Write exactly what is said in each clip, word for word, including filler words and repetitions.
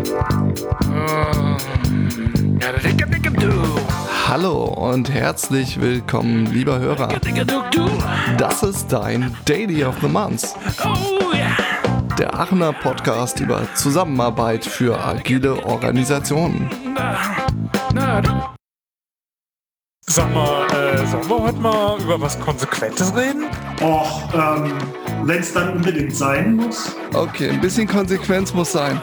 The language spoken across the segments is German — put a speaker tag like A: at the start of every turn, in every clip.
A: Hallo und herzlich willkommen, lieber Hörer. Das ist dein Daily of the Month. Der Aachener Podcast über Zusammenarbeit für agile Organisationen.
B: Sag mal, äh, sollen wir heute mal über was Konsequentes reden?
C: Och, ähm, wenn es dann unbedingt sein muss.
A: Okay, ein bisschen Konsequenz muss sein.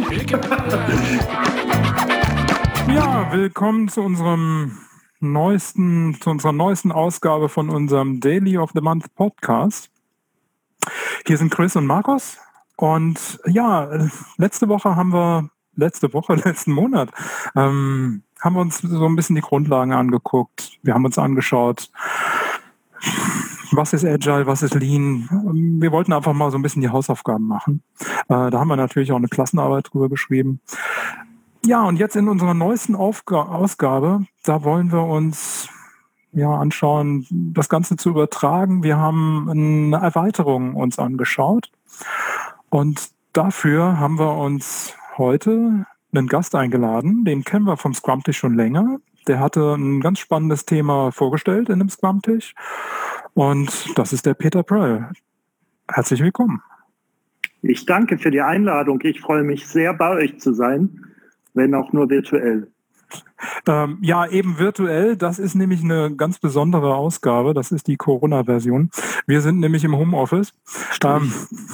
B: Ja, willkommen zu unserem neuesten, zu unserer neuesten Ausgabe von unserem Daily of the Month Podcast. Hier sind Chris und Markus. Und ja, letzte Woche haben wir, letzte Woche, letzten Monat, ähm, haben wir uns so ein bisschen die Grundlagen angeguckt. Wir haben uns angeschaut, was ist Agile, was ist Lean. Wir wollten einfach mal so ein bisschen die Hausaufgaben machen. Äh, da haben wir natürlich auch eine Klassenarbeit drüber geschrieben. Ja, und jetzt in unserer neuesten Aufga- Ausgabe, da wollen wir uns ja anschauen, das Ganze zu übertragen. Wir haben eine Erweiterung uns angeschaut. Und dafür haben wir uns heute einen Gast eingeladen, den kennen wir vom Scrum-Tisch schon länger. Der hatte ein ganz spannendes Thema vorgestellt in dem Scrum-Tisch. Und das ist der Peter Pröll. Herzlich willkommen.
C: Ich danke für die Einladung. Ich freue mich sehr, bei euch zu sein, wenn auch nur virtuell.
B: Ähm, ja, eben virtuell. Das ist nämlich eine ganz besondere Ausgabe. Das ist die Corona-Version. Wir sind nämlich im Homeoffice. Ähm,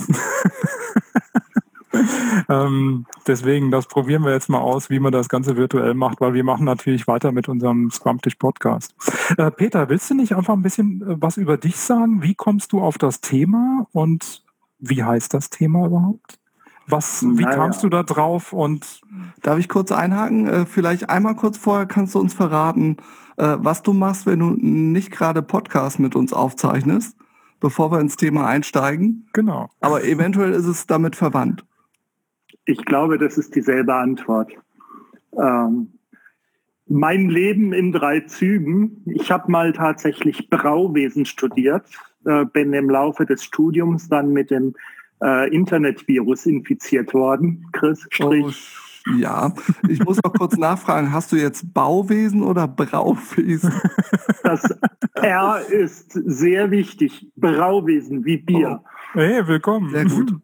B: ähm, deswegen, das probieren wir jetzt mal aus, wie man das Ganze virtuell macht, weil wir machen natürlich weiter mit unserem Scrum-Tisch-Podcast. Äh, Peter, willst du nicht einfach ein bisschen äh, was über dich sagen? Wie kommst du auf das Thema und wie heißt das Thema überhaupt? Was, wie
C: naja.
B: kamst du da drauf? Und
A: Darf ich kurz einhaken? Äh, vielleicht einmal kurz vorher kannst du uns verraten, äh, was du machst, wenn du nicht gerade Podcast mit uns aufzeichnest, bevor wir ins Thema einsteigen.
B: Genau.
A: Aber eventuell ist es damit verwandt.
C: Ich glaube, das ist dieselbe Antwort. Ähm, mein Leben in drei Zügen. Ich habe mal tatsächlich Brauwesen studiert, äh, bin im Laufe des Studiums dann mit dem äh, Internetvirus infiziert worden. Chris, Strich.
A: Oh, ja, ich muss noch kurz nachfragen, hast du jetzt Bauwesen oder Brauwesen?
C: Das R ist sehr wichtig. Brauwesen wie Bier.
B: Oh. Hey, willkommen.
A: Sehr gut.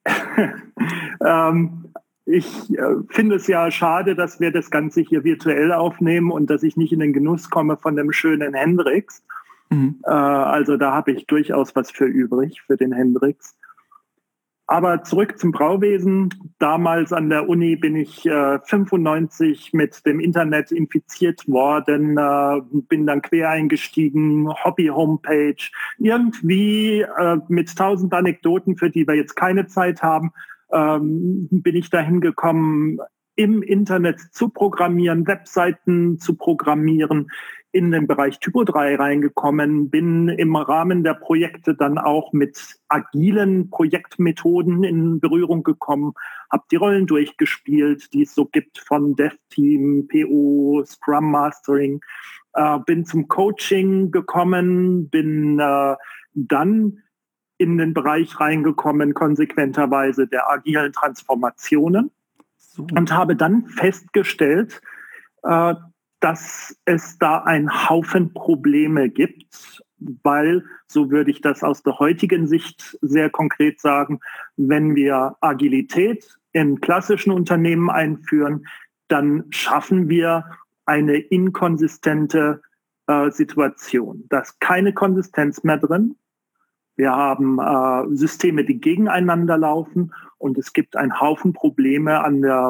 C: ähm, ich äh, finde es ja schade, dass wir das Ganze hier virtuell aufnehmen und dass ich nicht in den Genuss komme von dem schönen Hendrix. Mhm. Äh, also da habe ich durchaus was für übrig, für den Hendrix. Aber zurück zum Brauwesen. Damals an der Uni bin ich äh, fünfundneunzig mit dem Internet infiziert worden, äh, bin dann quer eingestiegen, Hobby-Homepage. Irgendwie äh, mit tausend Anekdoten, für die wir jetzt keine Zeit haben, ähm, bin ich dahin gekommen, im Internet zu programmieren, Webseiten zu programmieren, in den Bereich Typo drei reingekommen, bin im Rahmen der Projekte dann auch mit agilen Projektmethoden in Berührung gekommen, habe die Rollen durchgespielt, die es so gibt von Dev-Team, P O, Scrum Mastering, äh, bin zum Coaching gekommen, bin äh, dann in den Bereich reingekommen, konsequenterweise der agilen Transformationen so. Und habe dann festgestellt, äh, dass es da einen Haufen Probleme gibt, weil, so würde ich das aus der heutigen Sicht sehr konkret sagen, wenn wir Agilität in klassischen Unternehmen einführen, dann schaffen wir eine inkonsistente äh, Situation. Da ist keine Konsistenz mehr drin. Wir haben äh, Systeme, die gegeneinander laufen und es gibt einen Haufen Probleme an der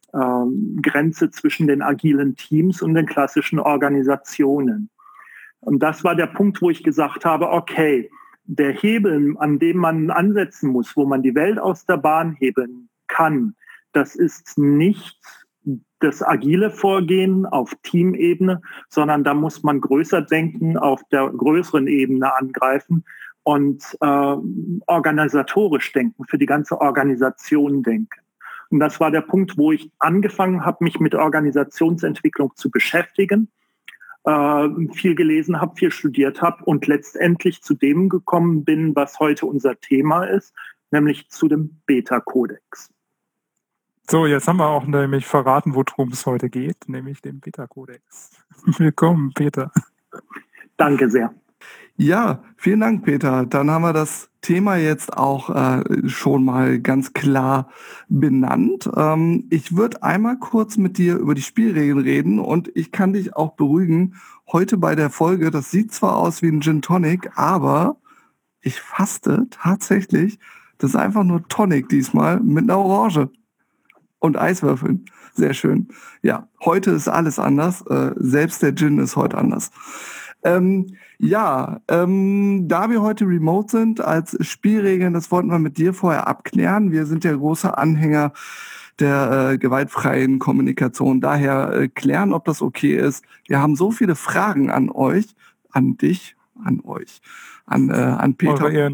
C: Grenze zwischen den agilen Teams und den klassischen Organisationen. Und das war der Punkt, wo ich gesagt habe, okay, der Hebel, an dem man ansetzen muss, wo man die Welt aus der Bahn hebeln kann, das ist nicht das agile Vorgehen auf Teamebene, sondern da muss man größer denken, auf der größeren Ebene angreifen und äh, organisatorisch denken, für die ganze Organisation denken. Und das war der Punkt, wo ich angefangen habe, mich mit Organisationsentwicklung zu beschäftigen, äh, viel gelesen habe, viel studiert habe und letztendlich zu dem gekommen bin, was heute unser Thema ist, nämlich zu dem Beta-Kodex.
B: So, jetzt haben wir auch nämlich verraten, worum es heute geht, nämlich den Beta-Kodex. Willkommen, Peter.
C: Danke sehr.
A: Ja, vielen Dank, Peter. Dann haben wir das Thema jetzt auch äh, schon mal ganz klar benannt. Ähm, ich würde einmal kurz mit dir über die Spielregeln reden und ich kann dich auch beruhigen, heute bei der Folge, das sieht zwar aus wie ein Gin Tonic, aber ich faste tatsächlich, das ist einfach nur Tonic diesmal mit einer Orange und Eiswürfeln. Sehr schön. Ja, heute ist alles anders. Äh, selbst der Gin ist heute anders. Ähm, ja, ähm, da wir heute remote sind, als Spielregeln, das wollten wir mit dir vorher abklären. Wir sind ja große Anhänger der äh, gewaltfreien Kommunikation. Daher äh, klären, ob das okay ist. Wir haben so viele Fragen an euch, an dich, an euch, an, äh, an Peter.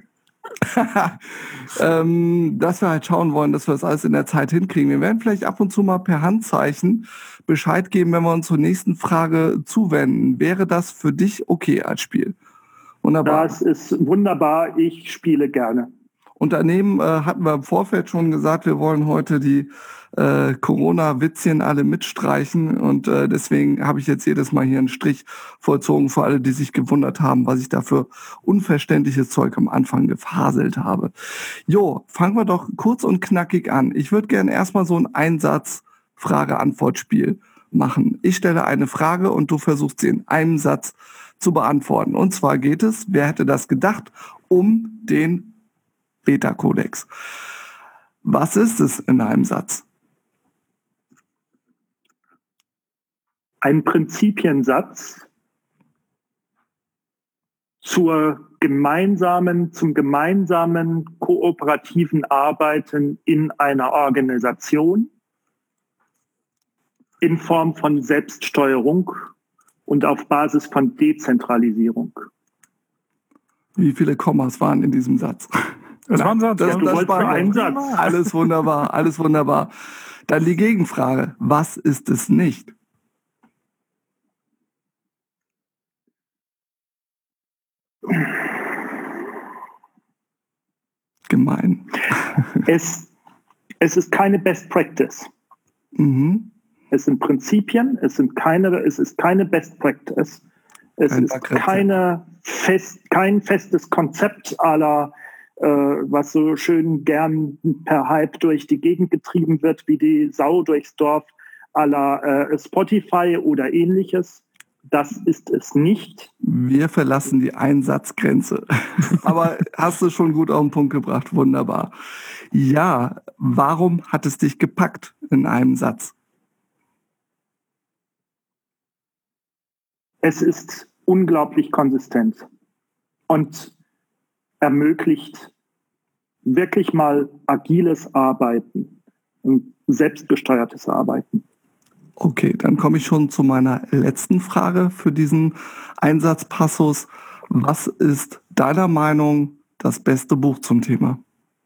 A: ähm, dass wir halt schauen wollen, dass wir das alles in der Zeit hinkriegen. Wir werden vielleicht ab und zu mal per Handzeichen Bescheid geben, wenn wir uns zur nächsten Frage zuwenden. Wäre das für dich okay als Spiel?
C: Wunderbar. Das ist wunderbar. Ich spiele gerne.
A: Und daneben äh, hatten wir im Vorfeld schon gesagt, wir wollen heute die äh, Corona-Witzchen alle mitstreichen und äh, deswegen habe ich jetzt jedes Mal hier einen Strich vollzogen für alle, die sich gewundert haben, was ich da für unverständliches Zeug am Anfang gefaselt habe. Jo, fangen wir doch kurz und knackig an. Ich würde gerne erstmal so ein Einsatz-Frage-Antwort-Spiel machen. Ich stelle eine Frage und du versuchst sie in einem Satz zu beantworten. Und zwar geht es, wer hätte das gedacht, um den Beta-Kodex. Was ist es in einem Satz?
C: Ein Prinzipiensatz zur gemeinsamen, zum gemeinsamen kooperativen Arbeiten in einer Organisation in Form von Selbststeuerung und auf Basis von Dezentralisierung.
A: Wie viele Kommas waren in diesem Satz?
B: Das war ein Satz.
A: Das,
C: ja, du
A: das
C: wolltest
A: war
C: einen Satz.
A: Alles wunderbar, alles wunderbar. Dann die Gegenfrage. Was ist es nicht? Gemein.
C: Es, es ist keine Best Practice.
A: Mhm.
C: Es sind Prinzipien, es sind keine, es ist keine Best Practice. Es
A: Kein
C: ist keine fest, kein festes Konzept aller, äh, was so schön gern per Hype durch die Gegend getrieben wird, wie die Sau durchs Dorf, aller äh, Spotify oder ähnliches. Das ist es nicht.
A: Wir verlassen die Einsatzgrenze. Aber hast du schon gut auf den Punkt gebracht. Wunderbar. Ja, warum hat es dich gepackt in einem Satz?
C: Es ist unglaublich konsistent und ermöglicht wirklich mal agiles Arbeiten und selbstgesteuertes Arbeiten.
A: Okay, dann komme ich schon zu meiner letzten Frage für diesen Einsatzpassus. Was ist deiner Meinung das beste Buch zum Thema?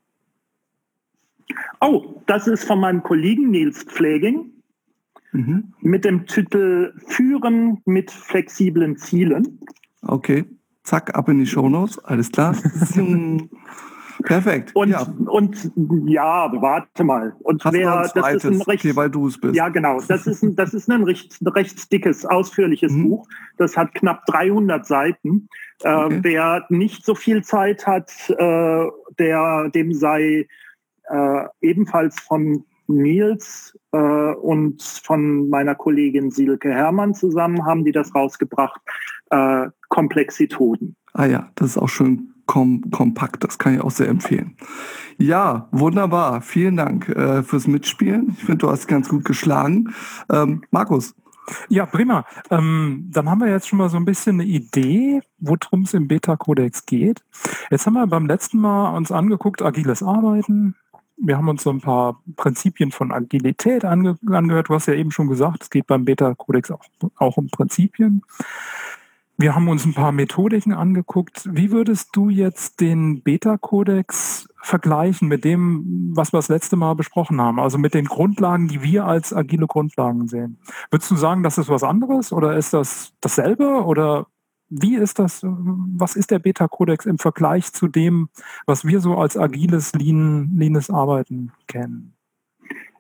C: Oh, das ist von meinem Kollegen Nils Pfleging mhm. mit dem Titel Führen mit flexiblen Zielen.
A: Okay, zack, ab in die Shownotes, alles klar. Perfekt.
C: Und
A: ja.
C: und ja, warte mal. Und
A: Hast
C: wer,
A: ein zweites,
C: das ist ein recht,
A: okay, weil du es bist.
C: Ja, genau. Das ist ein, das ist ein recht, recht dickes, ausführliches mhm. Buch. Das hat knapp dreihundert Seiten. Okay. Äh, wer nicht so viel Zeit hat, äh, der, dem sei äh, ebenfalls von Nils äh, und von meiner Kollegin Silke Herrmann zusammen haben die das rausgebracht. Äh, Komplexitoden.
A: Ah ja, das ist auch schön kom- kompakt, das kann ich auch sehr empfehlen. Ja, wunderbar, vielen Dank äh, fürs Mitspielen. Ich finde, du hast ganz gut geschlagen. Ähm, Markus.
B: Ja, prima. Ähm, dann haben wir jetzt schon mal so ein bisschen eine Idee, worum es im Beta-Kodex geht. Jetzt haben wir beim letzten Mal uns angeguckt, agiles Arbeiten. Wir haben uns so ein paar Prinzipien von Agilität ange- angehört. Du hast ja eben schon gesagt, es geht beim Beta-Kodex auch, auch um Prinzipien. Wir haben uns ein paar Methodiken angeguckt. Wie würdest du jetzt den Beta-Kodex vergleichen mit dem, was wir das letzte Mal besprochen haben? Also mit den Grundlagen, die wir als agile Grundlagen sehen. Würdest du sagen, das ist was anderes oder ist das dasselbe? Oder wie ist das, was ist der Beta-Kodex im Vergleich zu dem, was wir so als agiles, lean, leanes Arbeiten kennen?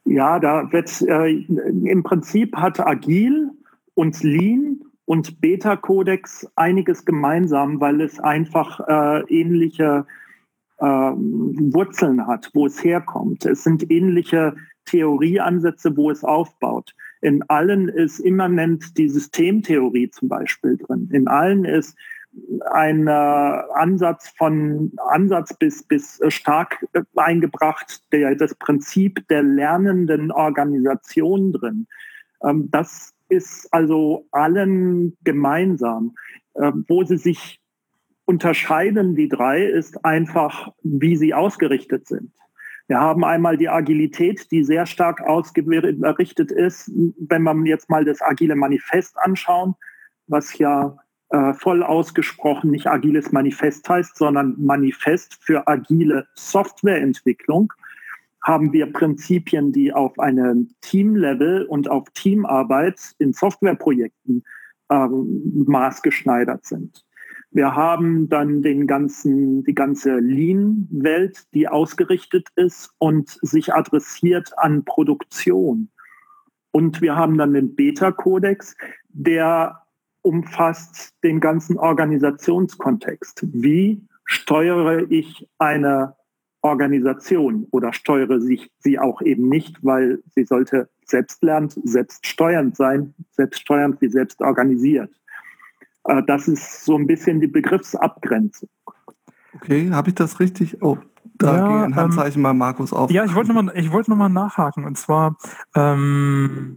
C: Ja, da wird äh, im Prinzip hat Agil und Lean und Beta-Kodex einiges gemeinsam, weil es einfach äh, ähnliche äh, Wurzeln hat, wo es herkommt. Es sind ähnliche Theorieansätze, wo es aufbaut. In allen ist immanent die Systemtheorie zum Beispiel drin. In allen ist ein äh, Ansatz von Ansatz bis, bis stark äh, eingebracht, der, das Prinzip der lernenden Organisation drin. Ähm, das ist also allen gemeinsam. Äh, wo sie sich unterscheiden, die drei, ist einfach, wie sie ausgerichtet sind. Wir haben einmal die Agilität, die sehr stark ausgerichtet ist, wenn wir jetzt mal das Agile Manifest anschauen, was ja äh, voll ausgesprochen nicht Agiles Manifest heißt, sondern Manifest für agile Softwareentwicklung, haben wir Prinzipien, die auf einem Teamlevel und auf Teamarbeit in Softwareprojekten ähm, maßgeschneidert sind. Wir haben dann den ganzen, die ganze Lean-Welt, die ausgerichtet ist und sich adressiert an Produktion. Und wir haben dann den Beta-Kodex, der umfasst den ganzen Organisationskontext. Wie steuere ich eine Organisation oder steuere ich sie auch eben nicht, weil sie sollte selbstlernend, selbststeuernd sein, selbststeuernd wie selbst organisiert. Das ist so ein bisschen die Begriffsabgrenzung.
A: Okay, habe ich das richtig? Oh, da
B: ja,
A: gehe ein Handzeichen ähm, mal Markus auf.
B: Ja, ich wollte nochmal wollt noch mal nachhaken. Und zwar ähm,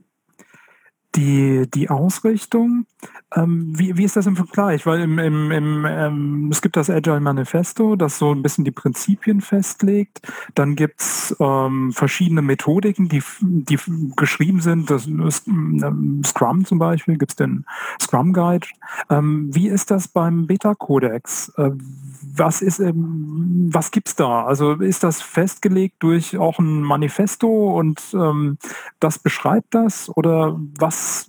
B: die, die Ausrichtung. Ähm, wie, wie ist das im Vergleich? Weil im, im, im, ähm, es gibt das Agile Manifesto, das so ein bisschen die Prinzipien festlegt. Dann gibt es ähm, verschiedene Methodiken, die, die geschrieben sind. Das ist, ähm, Scrum zum Beispiel, gibt es den Scrum Guide. Ähm, wie ist das beim Beta-Kodex? Äh, was ist, ähm, was gibt's da? Also ist das festgelegt durch auch ein Manifesto und ähm, das beschreibt das? Oder was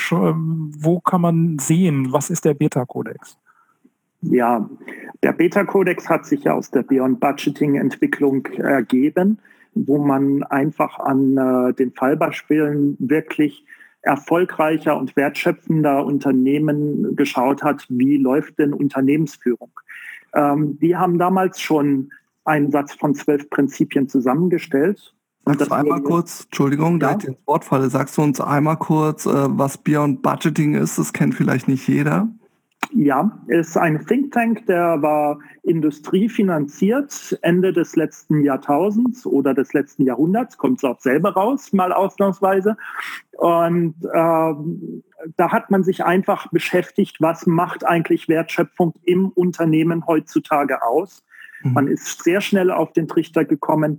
B: wo kann man sehen, was ist der Beta-Kodex?
C: Ja, der Beta-Kodex hat sich ja aus der Beyond Budgeting-Entwicklung ergeben, wo man einfach an äh, den Fallbeispielen wirklich erfolgreicher und wertschöpfender Unternehmen geschaut hat, wie läuft denn Unternehmensführung. Ähm, die haben damals schon einen Satz von zwölf Prinzipien zusammengestellt.
A: Sagst du einmal kurz, Entschuldigung, ja? Da ich ins Wort falle, sagst du uns einmal kurz, was Beyond Budgeting ist? Das kennt vielleicht nicht jeder.
C: Ja, ist ein Think Tank, der war industriefinanziert Ende des letzten Jahrtausends oder des letzten Jahrhunderts, kommt es auch selber raus, mal ausnahmsweise. Und äh, da hat man sich einfach beschäftigt, was macht eigentlich Wertschöpfung im Unternehmen heutzutage aus. Mhm. Man ist sehr schnell auf den Trichter gekommen,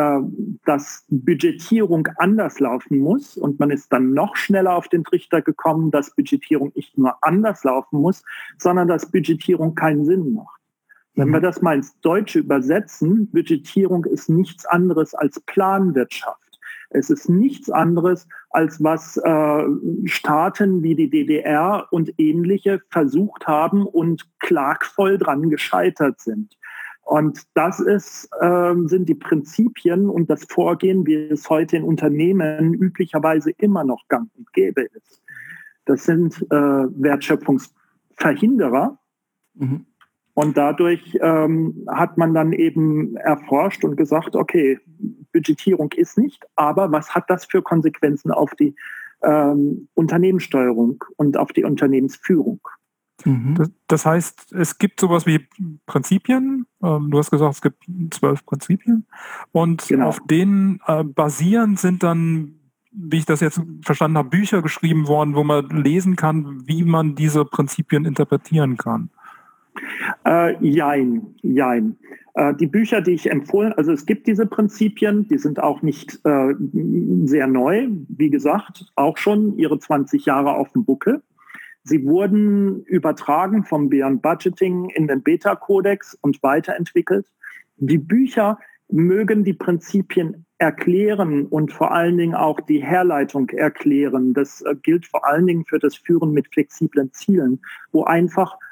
C: dass Budgetierung anders laufen muss, und man ist dann noch schneller auf den Trichter gekommen, dass Budgetierung nicht nur anders laufen muss, sondern dass Budgetierung keinen Sinn macht. Wenn wir das mal ins Deutsche übersetzen, Budgetierung ist nichts anderes als Planwirtschaft. Es ist nichts anderes, als was äh, Staaten wie die D D R und ähnliche versucht haben und klagvoll dran gescheitert sind. Und das ist, äh, sind die Prinzipien und das Vorgehen, wie es heute in Unternehmen üblicherweise immer noch gang und gäbe ist. Das sind äh, Wertschöpfungsverhinderer. Mhm. Und dadurch ähm, hat man dann eben erforscht und gesagt, okay, Budgetierung ist nicht, aber was hat das für Konsequenzen auf die ähm, Unternehmenssteuerung und auf die Unternehmensführung?
B: Das, das heißt, es gibt sowas wie Prinzipien. Ähm, du hast gesagt, es gibt zwölf Prinzipien. Und genau. Auf denen äh, basierend sind dann, wie ich das jetzt verstanden habe, Bücher geschrieben worden, wo man lesen kann, wie man diese Prinzipien interpretieren kann.
C: Äh, jein, jein. Äh, die Bücher, die ich empfohlen, also es gibt diese Prinzipien, die sind auch nicht äh, sehr neu. Wie gesagt, auch schon ihre zwanzig Jahre auf dem Buckel. Sie wurden übertragen vom Beyond Budgeting in den Beta-Kodex und weiterentwickelt. Die Bücher mögen die Prinzipien erklären und vor allen Dingen auch die Herleitung erklären. Das gilt vor allen Dingen für das Führen mit flexiblen Zielen, wo einfach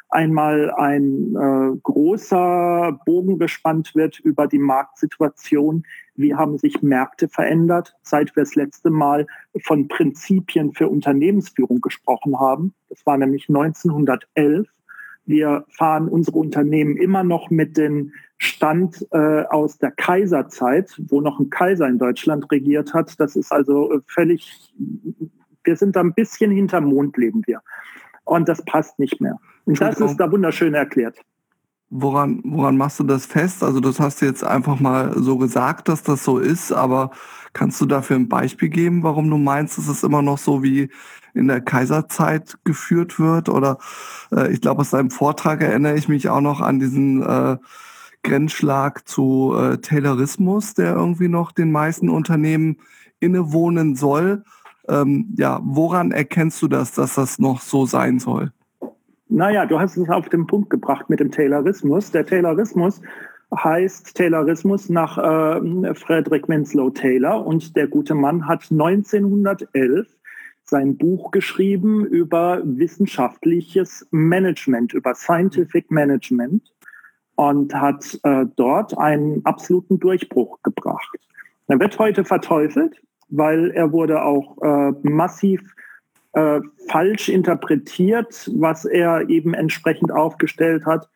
C: einmal ein äh, großer Bogen gespannt wird über die Marktsituation. Wie haben sich Märkte verändert, seit wir das letzte Mal von Prinzipien für Unternehmensführung gesprochen haben. Das war nämlich neunzehnhundertelf. Wir fahren unsere Unternehmen immer noch mit dem Stand äh, aus der Kaiserzeit, wo noch ein Kaiser in Deutschland regiert hat. Das ist also völlig, wir sind da ein bisschen hinterm Mond, leben wir. Und das passt nicht mehr. Und das ist da wunderschön erklärt.
A: Woran, woran machst du das fest? Also das hast du jetzt einfach mal so gesagt, dass das so ist, aber kannst du dafür ein Beispiel geben, warum du meinst, dass es immer noch so wie in der Kaiserzeit geführt wird? Oder äh, ich glaube, aus deinem Vortrag erinnere ich mich auch noch an diesen äh, Grenzschlag zu äh, Taylorismus, der irgendwie noch den meisten Unternehmen innewohnen soll. Ähm, ja, woran erkennst du das, dass das noch so sein soll?
C: Naja, du hast es auf den Punkt gebracht mit dem Taylorismus. Der Taylorismus heißt Taylorismus nach äh, Frederick Winslow Taylor, und der gute Mann hat neunzehnhundertelf sein Buch geschrieben über wissenschaftliches Management, über Scientific Management, und hat äh, dort einen absoluten Durchbruch gebracht. Er wird heute verteufelt, weil er wurde auch äh, massiv äh, falsch interpretiert, was er eben entsprechend aufgestellt hat.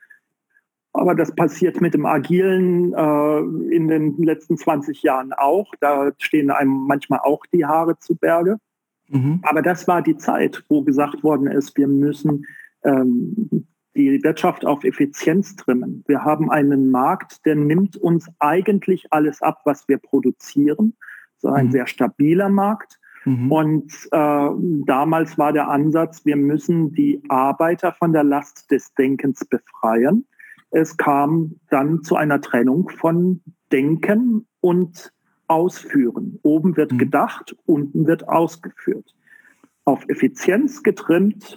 C: Aber das passiert mit dem Agilen äh, in den letzten zwanzig Jahren auch. Da stehen einem manchmal auch die Haare zu Berge. Mhm. Aber das war die Zeit, wo gesagt worden ist, wir müssen ähm, die Wirtschaft auf Effizienz trimmen. Wir haben einen Markt, der nimmt uns eigentlich alles ab, was wir produzieren. So ein mhm. sehr stabiler Markt. Mhm. Und äh, damals war der Ansatz, wir müssen die Arbeiter von der Last des Denkens befreien. Es kam dann zu einer Trennung von Denken und Ausführen. Oben wird mhm. gedacht, unten wird ausgeführt. Auf Effizienz getrimmt,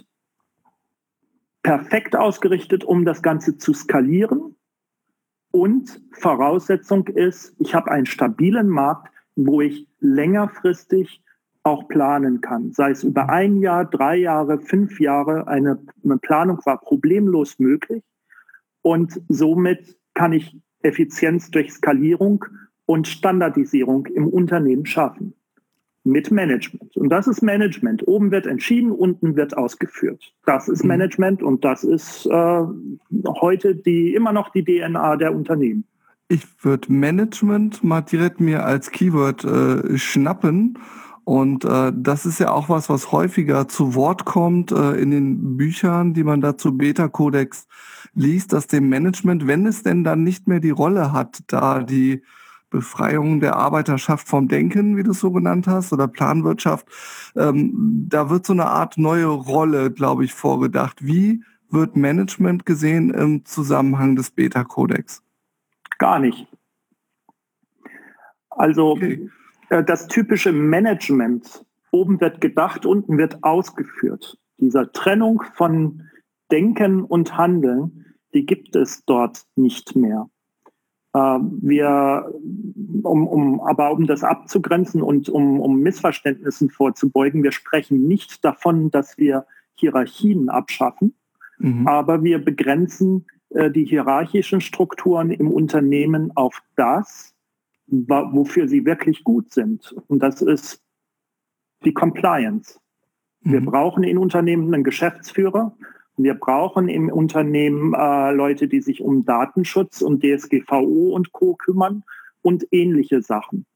C: perfekt ausgerichtet, um das Ganze zu skalieren. Und Voraussetzung ist, ich habe einen stabilen Markt, wo ich längerfristig auch planen kann. Sei es über ein Jahr, drei Jahre, fünf Jahre. Eine, eine Planung war problemlos möglich. Und somit kann ich Effizienz durch Skalierung und Standardisierung im Unternehmen schaffen. Mit Management. Und das ist Management. Oben wird entschieden, unten wird ausgeführt. Das ist Management, und das ist äh, heute die immer noch die D N A der Unternehmen.
A: Ich würde Management mal direkt mir als Keyword äh, schnappen. Und äh, das ist ja auch was, was häufiger zu Wort kommt äh, in den Büchern, die man dazu Beta-Kodex liest, dass dem Management, wenn es denn dann nicht mehr die Rolle hat, da die Befreiung der Arbeiterschaft vom Denken, wie du es so genannt hast, oder Planwirtschaft, ähm, da wird so eine Art neue Rolle, glaube ich, vorgedacht. Wie wird Management gesehen im Zusammenhang des Beta-Kodex?
C: Gar nicht. Also okay. Das typische Management, oben wird gedacht, unten wird ausgeführt. Diese Trennung von Denken und Handeln, die gibt es dort nicht mehr. Wir, um, um, aber um das abzugrenzen und um, um Missverständnissen vorzubeugen, wir sprechen nicht davon, dass wir Hierarchien abschaffen, mhm. aber wir begrenzen äh, die hierarchischen Strukturen im Unternehmen auf das, wofür sie wirklich gut sind. Und das ist die Compliance. Mhm. Wir brauchen in Unternehmen einen Geschäftsführer. Wir brauchen im Unternehmen äh, Leute, die sich um Datenschutz und D S G V O und Co. kümmern und ähnliche Sachen.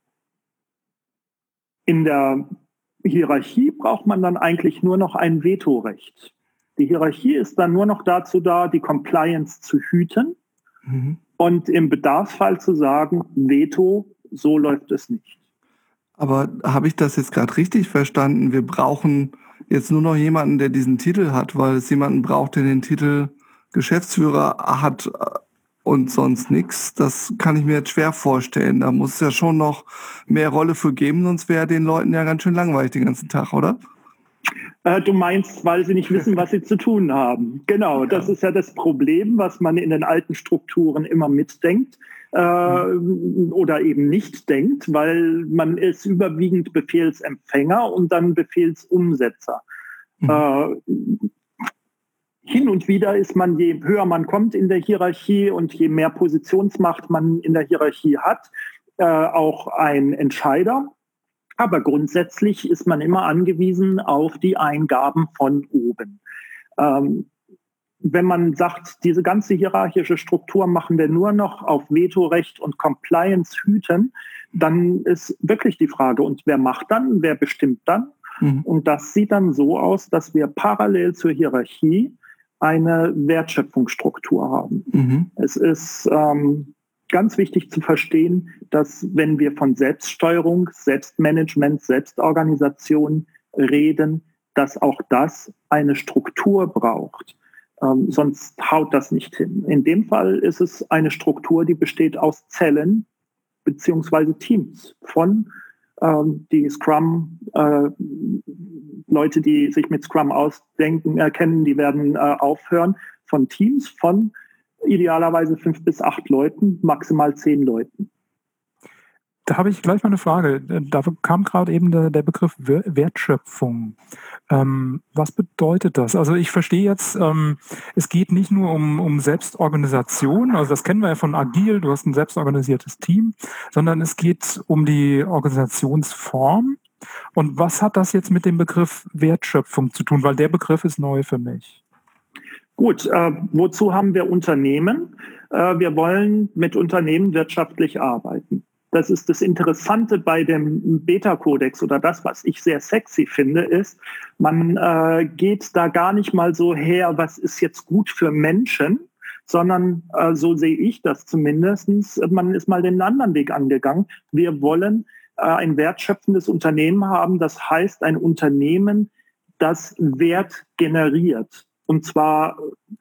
C: In der Hierarchie braucht man dann eigentlich nur noch ein Vetorecht. Die Hierarchie ist dann nur noch dazu da, die Compliance zu hüten. Mhm. Und im Bedarfsfall zu sagen, Veto, so läuft es nicht.
A: Aber habe ich das jetzt gerade richtig verstanden? Wir brauchen jetzt nur noch jemanden, der diesen Titel hat, weil es jemanden braucht, der den Titel Geschäftsführer hat und sonst nichts. Das kann ich mir jetzt schwer vorstellen. Da muss es ja schon noch mehr Rolle für geben, sonst wäre den Leuten ja ganz schön langweilig den ganzen Tag, oder?
C: Du meinst, weil sie nicht wissen, was sie zu tun haben. Genau, das ist ja das Problem, was man in den alten Strukturen immer mitdenkt äh, oder eben nicht denkt, weil man ist überwiegend Befehlsempfänger und dann Befehlsumsetzer. Mhm. Äh, hin und wieder ist man, je höher man kommt in der Hierarchie und je mehr Positionsmacht man in der Hierarchie hat, äh, auch ein Entscheider. Aber grundsätzlich ist man immer angewiesen auf die Eingaben von oben. Ähm, wenn man sagt, diese ganze hierarchische Struktur machen wir nur noch auf Vetorecht und Compliance hüten, dann ist wirklich die Frage, und wer macht dann, wer bestimmt dann? Mhm. Und das sieht dann so aus, dass wir parallel zur Hierarchie eine Wertschöpfungsstruktur haben. Mhm. Es ist ähm, ganz wichtig zu verstehen, dass wenn wir von Selbststeuerung, Selbstmanagement, Selbstorganisation reden, dass auch das eine Struktur braucht. Ähm, sonst haut das nicht hin. In dem Fall ist es eine Struktur, die besteht aus Zellen beziehungsweise Teams von ähm, die Scrum, äh, Leute, die sich mit Scrum ausdenken, erkennen, die werden äh, aufhören, von Teams von idealerweise fünf bis acht Leuten, maximal zehn Leuten.
B: Da habe ich gleich mal eine Frage. Da kam gerade eben der, der Begriff Wertschöpfung. Ähm, was bedeutet das? Also ich verstehe jetzt, ähm, es geht nicht nur um, um Selbstorganisation, also das kennen wir ja von Agil, du hast ein selbstorganisiertes Team, sondern es geht um die Organisationsform. Und was hat das jetzt mit dem Begriff Wertschöpfung zu tun? Weil der Begriff ist neu für mich.
C: Gut, äh, wozu haben wir Unternehmen? Äh, wir wollen mit Unternehmen wirtschaftlich arbeiten. Das ist das Interessante bei dem Beta-Kodex oder das, was ich sehr sexy finde, ist, man äh, geht da gar nicht mal so her, was ist jetzt gut für Menschen, sondern äh, so sehe ich das zumindest, man ist mal den anderen Weg angegangen. Wir wollen äh, ein wertschöpfendes Unternehmen haben, das heißt ein Unternehmen, das Wert generiert. Und zwar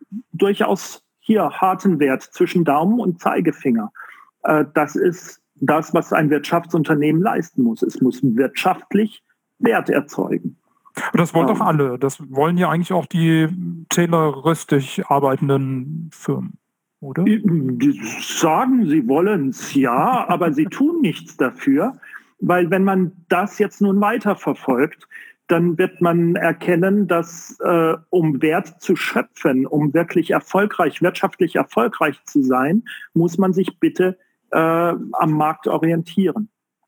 C: durchaus hier harten Wert zwischen Daumen und Zeigefinger. Äh, das ist das, was ein Wirtschaftsunternehmen leisten muss. Es muss wirtschaftlich Wert erzeugen.
B: Und das wollen ähm, doch alle. Das wollen ja eigentlich auch die tayloristisch arbeitenden Firmen, oder?
C: Die sagen, sie wollen es, ja, aber sie tun nichts dafür, weil wenn man das jetzt nun weiterverfolgt, dann wird man erkennen, dass äh, um Wert zu schöpfen, um wirklich erfolgreich, wirtschaftlich erfolgreich zu sein, muss man sich bitte Äh, am Markt orientieren.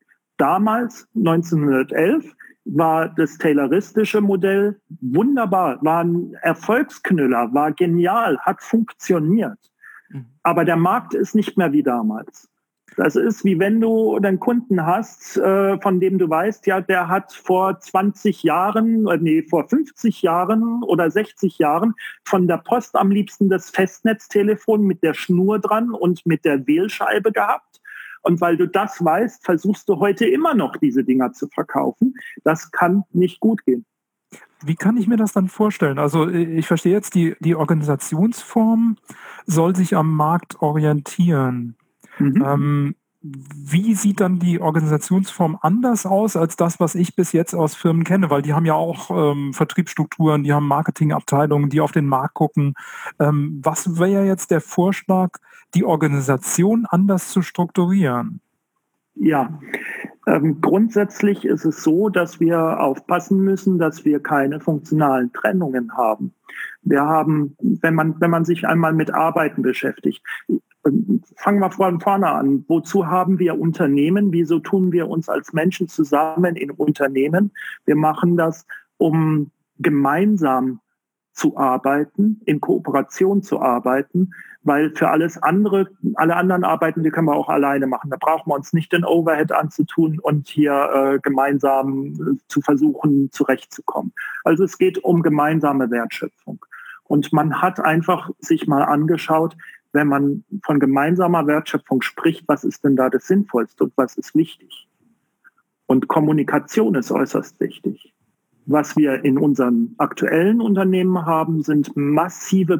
C: Damals, neunzehnhundertelf, war das tayloristische Modell wunderbar, war ein Erfolgsknüller, war genial, hat funktioniert. Mhm. Aber der Markt ist nicht mehr wie damals. Das ist wie wenn du einen Kunden hast, äh, von dem du weißt, ja, der hat vor zwanzig Jahren, äh, nee, vor fünfzig Jahren oder sechzig Jahren von der Post am liebsten das Festnetztelefon mit der Schnur dran und mit der Wählscheibe gehabt. Und weil du das weißt, versuchst du heute immer noch, diese Dinger zu verkaufen. Das kann nicht gut gehen.
B: Wie kann ich mir das dann vorstellen? Also ich verstehe jetzt, die, die Organisationsform soll sich am Markt orientieren. Mhm. Ähm, wie sieht dann die Organisationsform anders aus als das, was ich bis jetzt aus Firmen kenne? Weil die haben ja auch ähm, Vertriebsstrukturen, die haben Marketingabteilungen, die auf den Markt gucken. Ähm, was wäre jetzt der Vorschlag, die Organisation anders zu strukturieren?
C: Ja, ähm, grundsätzlich ist es so, dass wir aufpassen müssen, dass wir keine funktionalen Trennungen haben. Wir haben, wenn man, wenn man sich einmal mit Arbeiten beschäftigt, fangen wir von vorne an. Wozu haben wir Unternehmen? Wieso tun wir uns als Menschen zusammen in Unternehmen? Wir machen das, um gemeinsam zu arbeiten, in Kooperation zu arbeiten, weil für alles andere, alle anderen Arbeiten, die können wir auch alleine machen. Da brauchen wir uns nicht den Overhead anzutun und hier äh, gemeinsam äh, zu versuchen, zurechtzukommen. Also es geht um gemeinsame Wertschöpfung. Und man hat einfach sich mal angeschaut, wenn man von gemeinsamer Wertschöpfung spricht, was ist denn da das Sinnvollste und was ist wichtig? Und Kommunikation ist äußerst wichtig. Was wir in unseren aktuellen Unternehmen haben, sind massive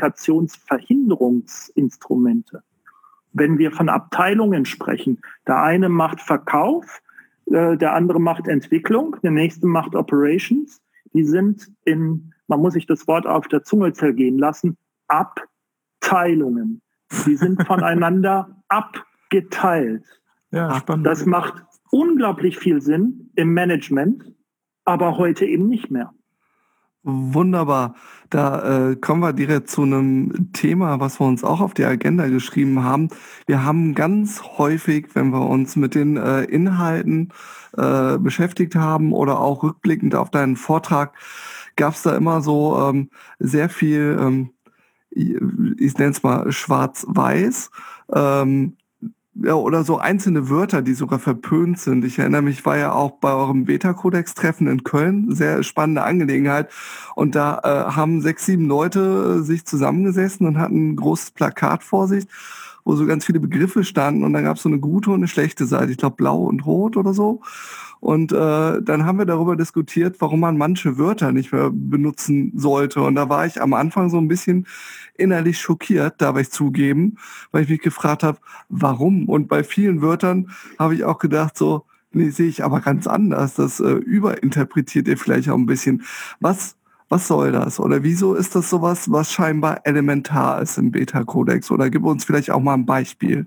C: Kommunikationsverhinderungsinstrumente. Wenn wir von Abteilungen sprechen, der eine macht Verkauf, äh, der andere macht Entwicklung, der nächste macht Operations. Die sind in, man muss sich das Wort auf der Zunge zergehen lassen, Abteilungen. Die sind voneinander abgeteilt.
B: Ja, spannend.
C: Das macht unglaublich viel Sinn im Management, aber heute eben nicht mehr.
A: Wunderbar. Da äh, kommen wir direkt zu einem Thema, was wir uns auch auf die Agenda geschrieben haben. Wir haben ganz häufig, wenn wir uns mit den äh, Inhalten äh, beschäftigt haben oder auch rückblickend auf deinen Vortrag, gab es da immer so ähm, sehr viel, ähm, ich nenne es mal schwarz-weiß, ähm, ja, oder so einzelne Wörter, die sogar verpönt sind. Ich erinnere mich, war ja auch bei eurem Beta-Codex-Treffen in Köln, sehr spannende Angelegenheit. Und da äh, haben sechs, sieben Leute äh, sich zusammengesessen und hatten ein großes Plakat vor sich, wo so ganz viele Begriffe standen. Und dann gab es so eine gute und eine schlechte Seite. Ich glaube, blau und rot oder so. Und äh, dann haben wir darüber diskutiert, warum man manche Wörter nicht mehr benutzen sollte. Und da war ich am Anfang so ein bisschen innerlich schockiert, darf ich zugeben, weil ich mich gefragt habe, warum? Und bei vielen Wörtern habe ich auch gedacht, so, nee, sehe ich aber ganz anders. Das äh, überinterpretiert ihr vielleicht auch ein bisschen. Was, was soll das? Oder wieso ist das sowas, was scheinbar elementar ist im Beta-Codex? Oder gib uns vielleicht auch mal ein Beispiel.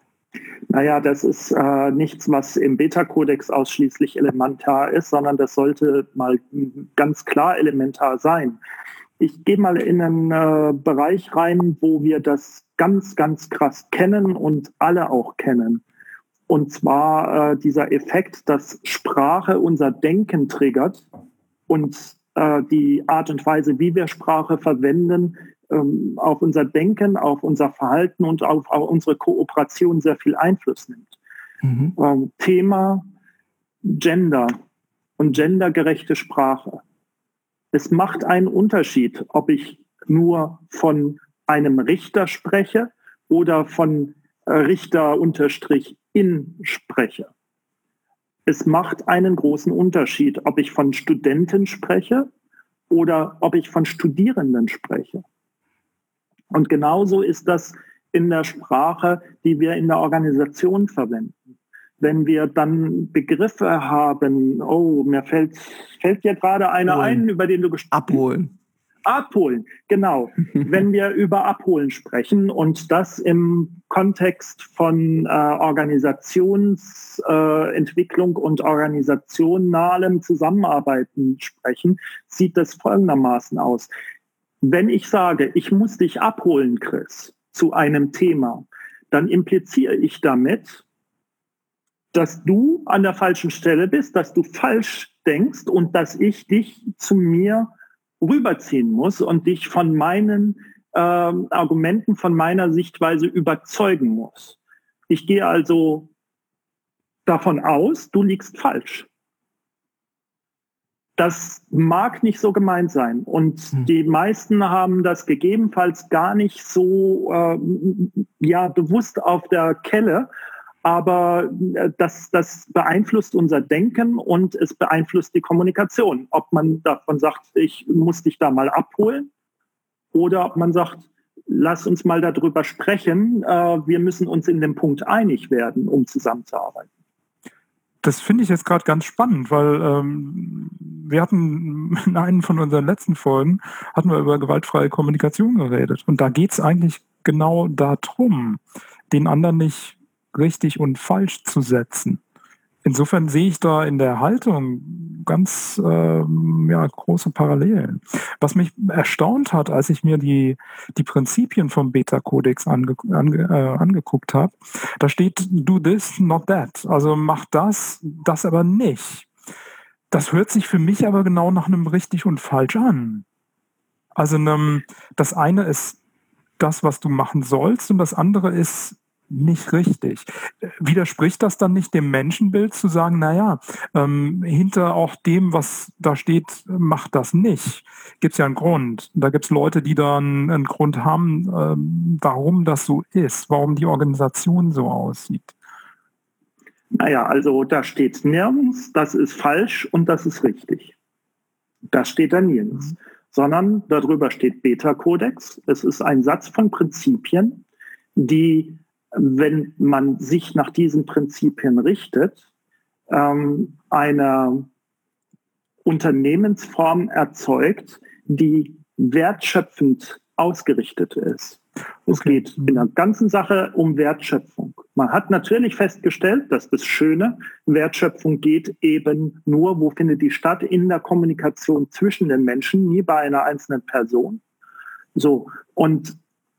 C: Naja, das ist äh, nichts, was im Beta-Codex ausschließlich elementar ist, sondern das sollte mal ganz klar elementar sein. Ich gehe mal in einen äh, Bereich rein, wo wir das ganz, ganz krass kennen und alle auch kennen. Und zwar äh, dieser Effekt, dass Sprache unser Denken triggert und äh, die Art und Weise, wie wir Sprache verwenden, ähm, auf unser Denken, auf unser Verhalten und auf, auf unsere Kooperation sehr viel Einfluss nimmt. Mhm. Ähm, Thema Gender und gendergerechte Sprache. Es macht einen Unterschied, ob ich nur von einem Richter spreche oder von äh, Richter unterstrich in spreche. Es macht einen großen Unterschied, ob ich von Studenten spreche oder ob ich von Studierenden spreche. Und genauso ist das in der Sprache, die wir in der Organisation verwenden. Wenn wir dann Begriffe haben, oh, mir fällt, fällt dir gerade einer ein, über den du gesprochen hast.
A: Abholen.
C: Abholen, genau. Wenn wir über Abholen sprechen und das im Kontext von äh, Organisationsentwicklung äh, und organisationalem Zusammenarbeiten sprechen, sieht das folgendermaßen aus. Wenn ich sage, ich muss dich abholen, Chris, zu einem Thema, dann impliziere ich damit, dass du an der falschen Stelle bist, dass du falsch denkst und dass ich dich zu mir rüberziehen muss und dich von meinen ähm, Argumenten, von meiner Sichtweise überzeugen muss. Ich gehe also davon aus, du liegst falsch. Das mag nicht so gemeint sein. Und hm. die meisten haben das gegebenenfalls gar nicht so äh, ja, bewusst auf der Kelle. Aber das, das beeinflusst unser Denken und es beeinflusst die Kommunikation. Ob man davon sagt, ich muss dich da mal abholen, oder ob man sagt, lass uns mal darüber sprechen, wir müssen uns in dem Punkt einig werden, um zusammenzuarbeiten.
B: Das finde ich jetzt gerade ganz spannend, weil ähm, wir hatten in einer von unseren letzten Folgen, hatten wir über gewaltfreie Kommunikation geredet. Und da geht es eigentlich genau darum, den anderen nicht richtig und falsch zu setzen. Insofern sehe ich da in der Haltung ganz ähm, ja, große Parallelen. Was mich erstaunt hat, als ich mir die, die Prinzipien vom Beta-Codex ange, ange, äh, angeguckt habe, da steht do this, not that. Also mach das, das aber nicht. Das hört sich für mich aber genau nach einem richtig und falsch an. Also einem, das eine ist das, was du machen sollst, und das andere ist nicht richtig. Widerspricht das dann nicht dem Menschenbild zu sagen, naja, ähm, hinter auch dem, was da steht, macht das nicht? Gibt es ja einen Grund. Da gibt es Leute, die da einen, einen Grund haben, ähm, warum das so ist, warum die Organisation so aussieht.
C: Naja, also da steht nirgends, das ist falsch und das ist richtig. Das steht da nirgends. Mhm. Sondern darüber steht Beta-Codex. Es ist ein Satz von Prinzipien, die, wenn man sich nach diesen Prinzipien richtet, ähm, eine Unternehmensform erzeugt, die wertschöpfend ausgerichtet ist. Es
B: Okay.
C: geht in der ganzen Sache um Wertschöpfung. Man hat natürlich festgestellt, dass das Schöne, Wertschöpfung geht eben nur, wo findet die statt? In der Kommunikation zwischen den Menschen, nie bei einer einzelnen Person. So, und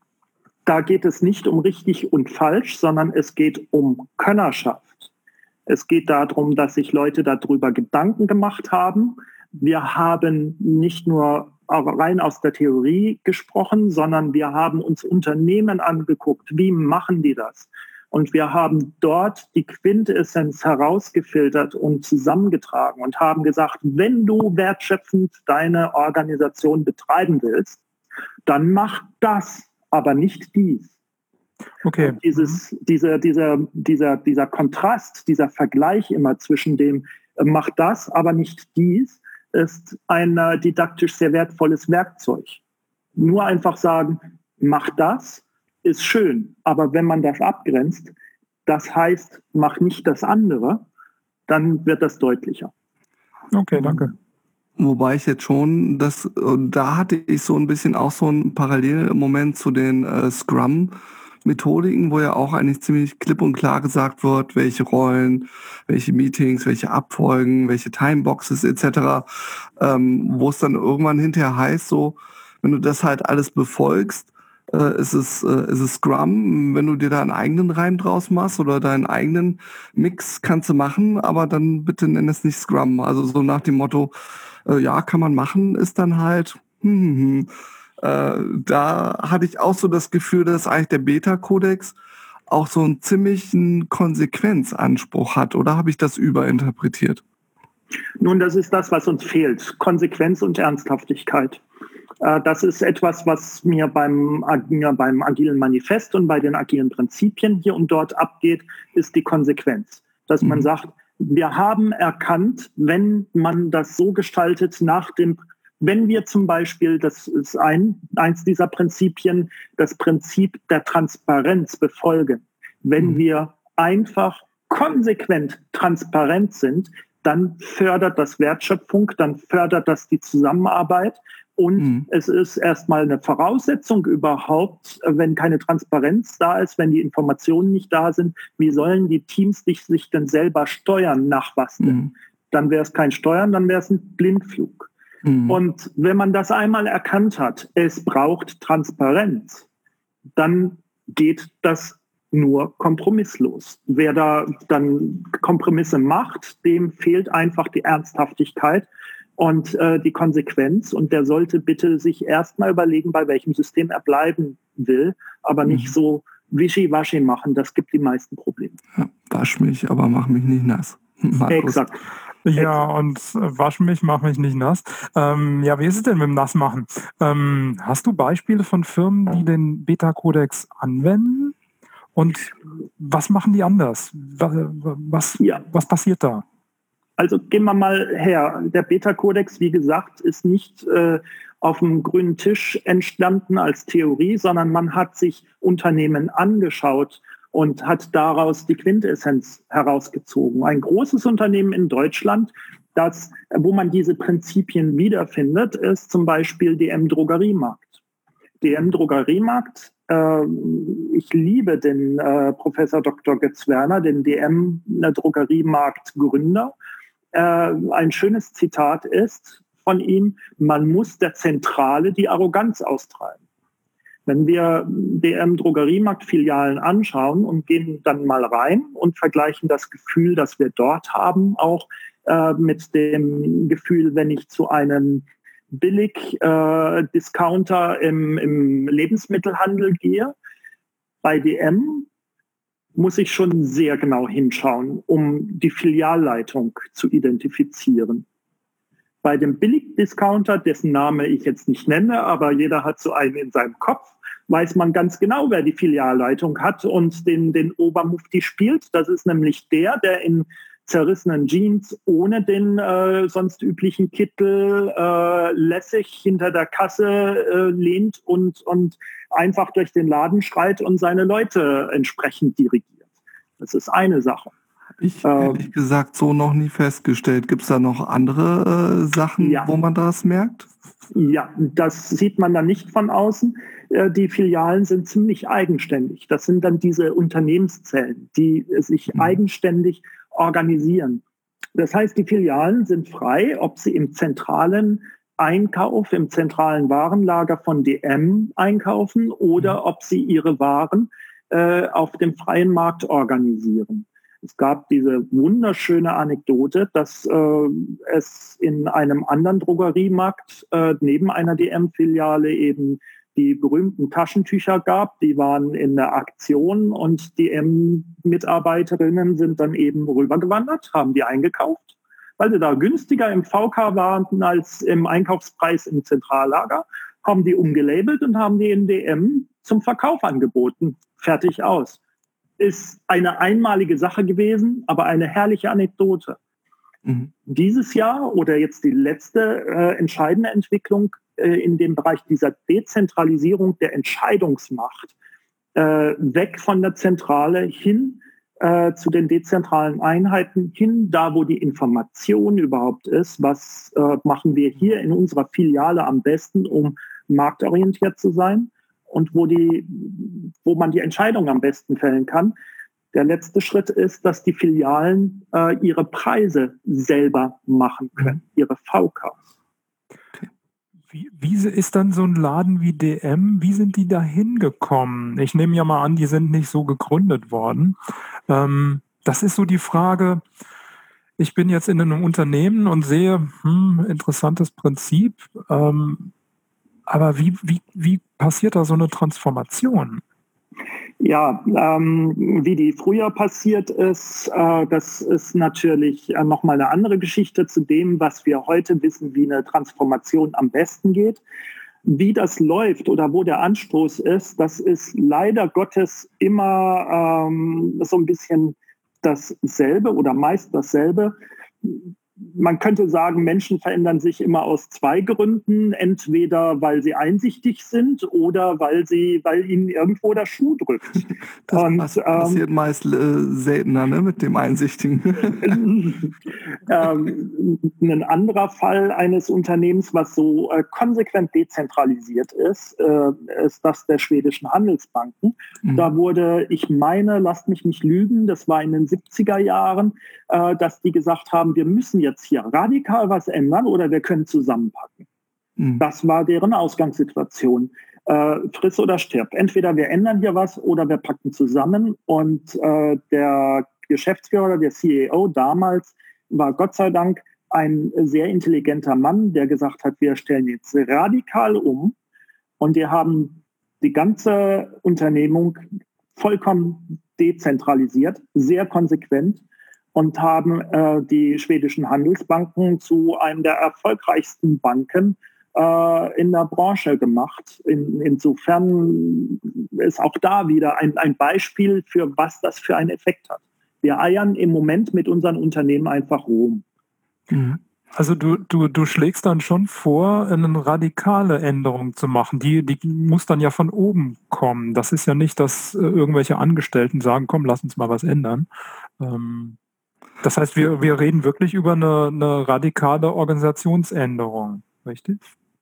C: da geht es nicht um richtig und falsch, sondern es geht um Könnerschaft. Es geht darum, dass sich Leute darüber Gedanken gemacht haben. Wir haben nicht nur rein aus der Theorie gesprochen, sondern wir haben uns Unternehmen angeguckt. Wie machen die das? Und wir haben dort die Quintessenz herausgefiltert und zusammengetragen und haben gesagt, wenn du wertschöpfend deine Organisation betreiben willst, dann mach das, aber nicht dies.
B: Okay.
C: Und dieses, dieser, dieser, dieser, dieser Kontrast, dieser Vergleich immer zwischen dem, äh, mach das, aber nicht dies, ist ein äh, didaktisch sehr wertvolles Werkzeug. Nur einfach sagen, mach das, ist schön, aber wenn man das abgrenzt, das heißt, mach nicht das andere, dann wird das deutlicher.
B: Okay, danke.
A: Wobei ich jetzt schon, das, da hatte ich so ein bisschen auch so einen Parallelmoment zu den äh, Scrum-Methodiken, wo ja auch eigentlich ziemlich klipp und klar gesagt wird, welche Rollen, welche Meetings, welche Abfolgen, welche Timeboxes et cetera, ähm, wo es dann irgendwann hinterher heißt, so, wenn du das halt alles befolgst, äh, ist es, äh, ist es Scrum. Wenn du dir da einen eigenen Reim draus machst oder deinen eigenen Mix, kannst du machen, aber dann bitte nenn es nicht Scrum. Also so nach dem Motto, äh, ja, kann man machen, ist dann halt, hm, hm, hm. Äh, da hatte ich auch so das Gefühl, dass eigentlich der Beta-Kodex auch so einen ziemlichen Konsequenzanspruch hat. Oder habe ich das überinterpretiert?
C: Nun, das ist das, was uns fehlt. Konsequenz und Ernsthaftigkeit. Äh, das ist etwas, was mir beim, mir beim agilen Manifest und bei den agilen Prinzipien hier und dort abgeht, ist die Konsequenz. Dass man
A: Mhm.
C: sagt, wir haben erkannt, wenn man das so gestaltet nach dem, wenn wir zum Beispiel, das ist ein, eins dieser Prinzipien, das Prinzip der Transparenz befolgen. Wenn
A: Mhm.
C: wir einfach konsequent transparent sind, dann fördert das Wertschöpfung, dann fördert das die Zusammenarbeit. Und
A: Mhm.
C: es ist erstmal eine Voraussetzung überhaupt, wenn keine Transparenz da ist, wenn die Informationen nicht da sind, wie sollen die Teams sich, sich denn selber steuern, nach was denn?
A: Mhm.
C: Dann wäre es kein Steuern, dann wäre es ein Blindflug.
A: Mhm.
C: Und wenn man das einmal erkannt hat, es braucht Transparenz, dann geht das nur kompromisslos. Wer da dann Kompromisse macht, dem fehlt einfach die Ernsthaftigkeit und äh, die Konsequenz. Und der sollte bitte sich erstmal überlegen, bei welchem System er bleiben will, aber nicht
A: Mhm.
C: so wischiwaschi machen. Das gibt die meisten Probleme.
A: Ja, wasch mich, aber mach mich nicht nass. Markus.
C: Exakt.
B: Ja, und äh, wasch mich, mach mich nicht nass. Ähm, ja, wie ist es denn mit dem Nassmachen? Ähm, hast du Beispiele von Firmen, die den Beta-Kodex anwenden? Und was machen die anders? Was, was,
C: Ja.
B: was passiert da?
C: Also gehen wir mal her. Der Beta-Kodex, wie gesagt, ist nicht äh, auf dem grünen Tisch entstanden als Theorie, sondern man hat sich Unternehmen angeschaut und hat daraus die Quintessenz herausgezogen. Ein großes Unternehmen in Deutschland, das, wo man diese Prinzipien wiederfindet, ist zum Beispiel D M Drogeriemarkt. D M Drogeriemarkt, äh, ich liebe den äh, Professor Doktor Götz Werner, den D M Drogeriemarkt-Gründer. Äh, ein schönes Zitat ist von ihm, man muss der Zentrale die Arroganz austreiben. Wenn wir D M Drogeriemarkt-Filialen anschauen und gehen dann mal rein und vergleichen das Gefühl, das wir dort haben, auch äh, mit dem Gefühl, wenn ich zu einem Billig-Discounter äh, im, im Lebensmittelhandel gehe, bei D M muss ich schon sehr genau hinschauen, um die Filialleitung zu identifizieren. Bei dem Billig-Discounter, dessen Name ich jetzt nicht nenne, aber jeder hat so einen in seinem Kopf, weiß man ganz genau, wer die Filialleitung hat und den, den Obermufti spielt. Das ist nämlich der, der in zerrissenen Jeans ohne den äh, sonst üblichen Kittel äh, lässig hinter der Kasse äh, lehnt und, und einfach durch den Laden schreit und seine Leute entsprechend dirigiert. Das ist eine Sache.
A: Ich ehrlich gesagt so noch nie festgestellt. Gibt es da noch andere äh, Sachen,
C: Ja.
A: wo man das merkt?
C: Ja, das sieht man dann nicht von außen. Die Filialen sind ziemlich eigenständig. Das sind dann diese Unternehmenszellen, die sich mhm. eigenständig organisieren. Das heißt, die Filialen sind frei, ob sie im zentralen Einkauf, im zentralen Warenlager von D M einkaufen oder mhm. ob sie ihre Waren äh, auf dem freien Markt organisieren. Es gab diese wunderschöne Anekdote, dass äh, es in einem anderen Drogeriemarkt äh, neben einer D M-Filiale eben die berühmten Taschentücher gab. Die waren in der Aktion und D M-Mitarbeiterinnen sind dann eben rübergewandert, haben die eingekauft, weil sie da günstiger im V K waren als im Einkaufspreis im Zentrallager, haben die umgelabelt und haben die in D M zum Verkauf angeboten. Fertig aus. Ist eine einmalige Sache gewesen, aber eine herrliche Anekdote. Mhm. Dieses Jahr oder jetzt die letzte äh, entscheidende Entwicklung äh, in dem Bereich dieser Dezentralisierung der Entscheidungsmacht, äh, weg von der Zentrale hin äh, zu den dezentralen Einheiten, hin da, wo die Information überhaupt ist. Was äh, machen wir hier in unserer Filiale am besten, um marktorientiert zu sein? Und wo, die, wo man die Entscheidung am besten fällen kann. Der letzte Schritt ist, dass die Filialen äh, ihre Preise selber machen können, ihre V Ks.
B: Wie, wie ist dann so ein Laden wie D M, wie sind die da hingekommen? Ich nehme ja mal an, die sind nicht so gegründet worden. Ähm, das ist so die Frage, ich bin jetzt in einem Unternehmen und sehe, hm, interessantes Prinzip, ähm, aber wie, wie, wie passiert da so eine Transformation?
C: Ja, ähm, wie die früher passiert ist, äh, das ist natürlich äh, nochmal eine andere Geschichte zu dem, was wir heute wissen, wie eine Transformation am besten geht. Wie das läuft oder wo der Anstoß ist, das ist leider Gottes immer ähm, so ein bisschen dasselbe oder meist dasselbe. Man könnte sagen, Menschen verändern sich immer aus zwei Gründen. Entweder weil sie einsichtig sind oder weil sie, weil ihnen irgendwo der Schuh drückt.
A: Das Und, pass- passiert ähm, meist äh, seltener, ne, mit dem Einsichtigen.
C: ähm, ein anderer Fall eines Unternehmens, was so äh, konsequent dezentralisiert ist, äh, ist das der schwedischen Handelsbanken. Mhm. Da wurde, ich meine, lasst mich nicht lügen, das war in den siebziger Jahren, äh, dass die gesagt haben, wir müssen jetzt hier radikal was ändern oder wir können zusammenpacken. Mhm. Das war deren Ausgangssituation. Äh, friss oder stirb. Entweder wir ändern hier was oder wir packen zusammen. Und äh, der Geschäftsführer, der C E O damals, war Gott sei Dank ein sehr intelligenter Mann, der gesagt hat, wir stellen jetzt radikal um und wir haben die ganze Unternehmung vollkommen dezentralisiert, sehr konsequent, und haben äh, die schwedischen Handelsbanken zu einem der erfolgreichsten Banken äh, in der Branche gemacht. In, insofern ist auch da wieder ein, ein Beispiel für was das für einen Effekt hat. Wir eiern im Moment mit unseren Unternehmen einfach rum.
B: Also du, du, du schlägst dann schon vor, eine radikale Änderung zu machen. Die, die muss dann ja von oben kommen. Das ist ja nicht, dass äh, irgendwelche Angestellten sagen, komm, lass uns mal was ändern. Ähm Das heißt, wir, wir reden wirklich über eine, eine radikale Organisationsänderung, richtig?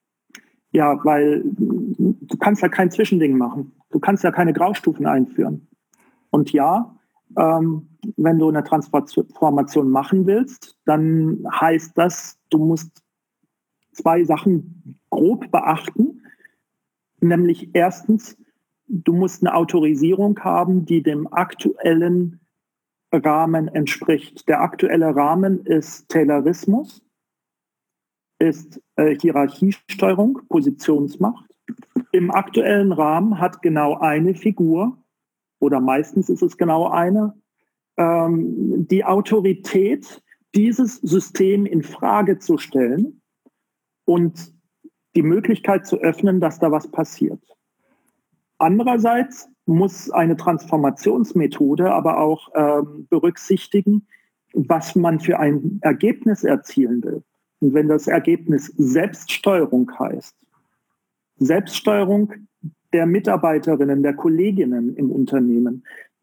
C: Ja, weil du kannst ja kein Zwischending machen. Du kannst ja keine Graustufen einführen. Und ja, ähm, wenn du eine Transformation machen willst, dann heißt das, du musst zwei Sachen grob beachten. Nämlich erstens, du musst eine Autorisierung haben, die dem aktuellen Rahmen entspricht. Der aktuelle Rahmen ist Taylorismus, ist äh, Hierarchiesteuerung, Positionsmacht. Im aktuellen Rahmen hat genau eine Figur, oder meistens ist es genau eine, ähm, die Autorität, dieses System in Frage zu stellen und die Möglichkeit zu öffnen, dass da was passiert. Andererseits muss eine Transformationsmethode aber auch ähm, berücksichtigen, was man für ein Ergebnis erzielen will. Und wenn das Ergebnis Selbststeuerung heißt, Selbststeuerung der Mitarbeiterinnen, der Kolleginnen im Unternehmen,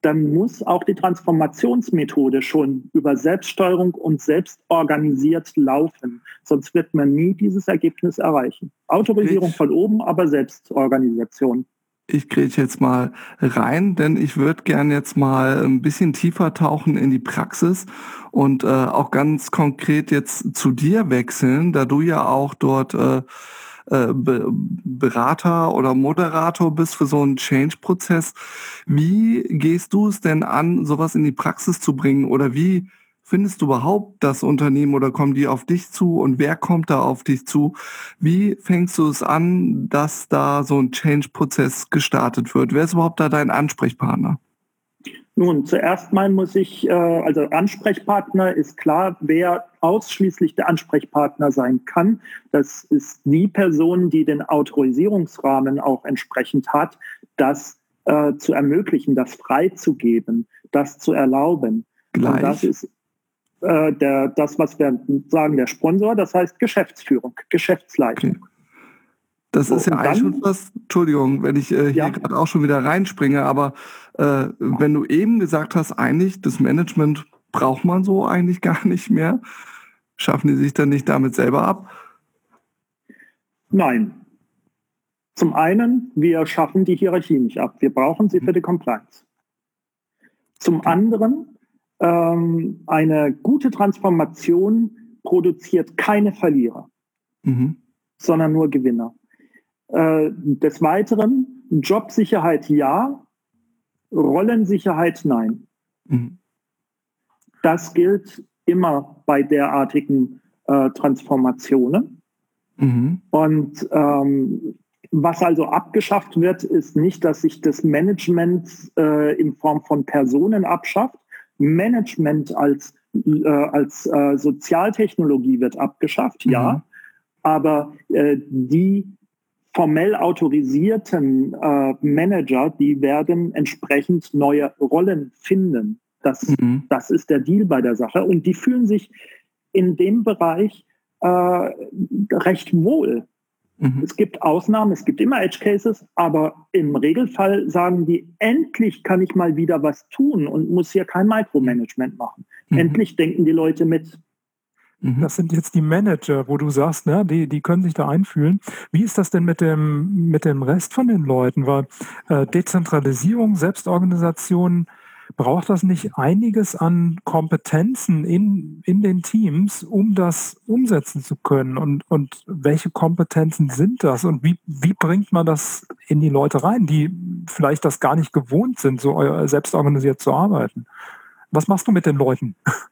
C: dann muss auch die Transformationsmethode schon über Selbststeuerung und selbstorganisiert laufen. Sonst wird man nie dieses Ergebnis erreichen. Autorisierung von oben, aber Selbstorganisation.
A: Ich grätsche jetzt mal rein, denn ich würde gern jetzt mal ein bisschen tiefer tauchen in die Praxis und äh, auch ganz konkret jetzt zu dir wechseln, da du ja auch dort äh, Be- Berater oder Moderator bist für so einen Change-Prozess. Wie gehst du es denn an, sowas in die Praxis zu bringen? Oder wie findest du überhaupt das Unternehmen oder kommen die auf dich zu und wer kommt da auf dich zu? Wie fängst du es an, dass da so ein Change-Prozess gestartet wird? Wer ist überhaupt da dein Ansprechpartner?
C: Nun, zuerst mal muss ich, also Ansprechpartner ist klar, wer ausschließlich der Ansprechpartner sein kann. Das ist die Person, die den Autorisierungsrahmen auch entsprechend hat, das äh, zu ermöglichen, das freizugeben, das zu erlauben.
A: Gleich.
C: Und das ist äh, der, das, was wir sagen, der Sponsor, das heißt Geschäftsführung, Geschäftsleitung.
A: Okay. Das ist
C: so,
A: ja eigentlich
C: dann,
A: schon fast, Entschuldigung, wenn ich äh, hier
C: ja.
A: gerade auch schon wieder reinspringe, aber äh, wenn du eben gesagt hast, eigentlich das Management braucht man so eigentlich gar nicht mehr, schaffen die sich dann nicht damit selber ab?
C: Nein. Zum einen, wir schaffen die Hierarchie nicht ab. Wir brauchen sie für die Compliance. Zum anderen, ähm, eine gute Transformation produziert keine Verlierer,
A: Mhm.
C: sondern nur Gewinner. Äh, des Weiteren, Jobsicherheit ja, Rollensicherheit nein.
A: Mhm.
C: Das gilt immer bei derartigen äh, Transformationen.
A: Mhm.
C: Und ähm, was also abgeschafft wird, ist nicht, dass sich das Management äh, in Form von Personen abschafft. Management als, äh, als äh, Sozialtechnologie wird abgeschafft,
A: Mhm.
C: ja. Aber äh, die formell autorisierten äh, Manager, die werden entsprechend neue Rollen finden. Das,
A: Mhm.
C: das ist der Deal bei der Sache. Und die fühlen sich in dem Bereich äh, recht wohl.
A: Mhm.
C: Es gibt Ausnahmen, es gibt immer Edge Cases, aber im Regelfall sagen die, endlich kann ich mal wieder was tun und muss hier kein Micromanagement machen.
A: Mhm.
C: Endlich denken die Leute mit.
A: Mhm.
B: Das sind jetzt die Manager, wo du sagst, ne, die, die können sich da einfühlen. Wie ist das denn mit dem, mit dem Rest von den Leuten? Weil äh, Dezentralisierung, Selbstorganisation, braucht das nicht einiges an Kompetenzen in, in den Teams, um das umsetzen zu können? Und, und welche Kompetenzen sind das? Und wie, wie bringt man das in die Leute rein, die vielleicht das gar nicht gewohnt sind, so äh, selbstorganisiert zu arbeiten? Was machst du mit den Leuten?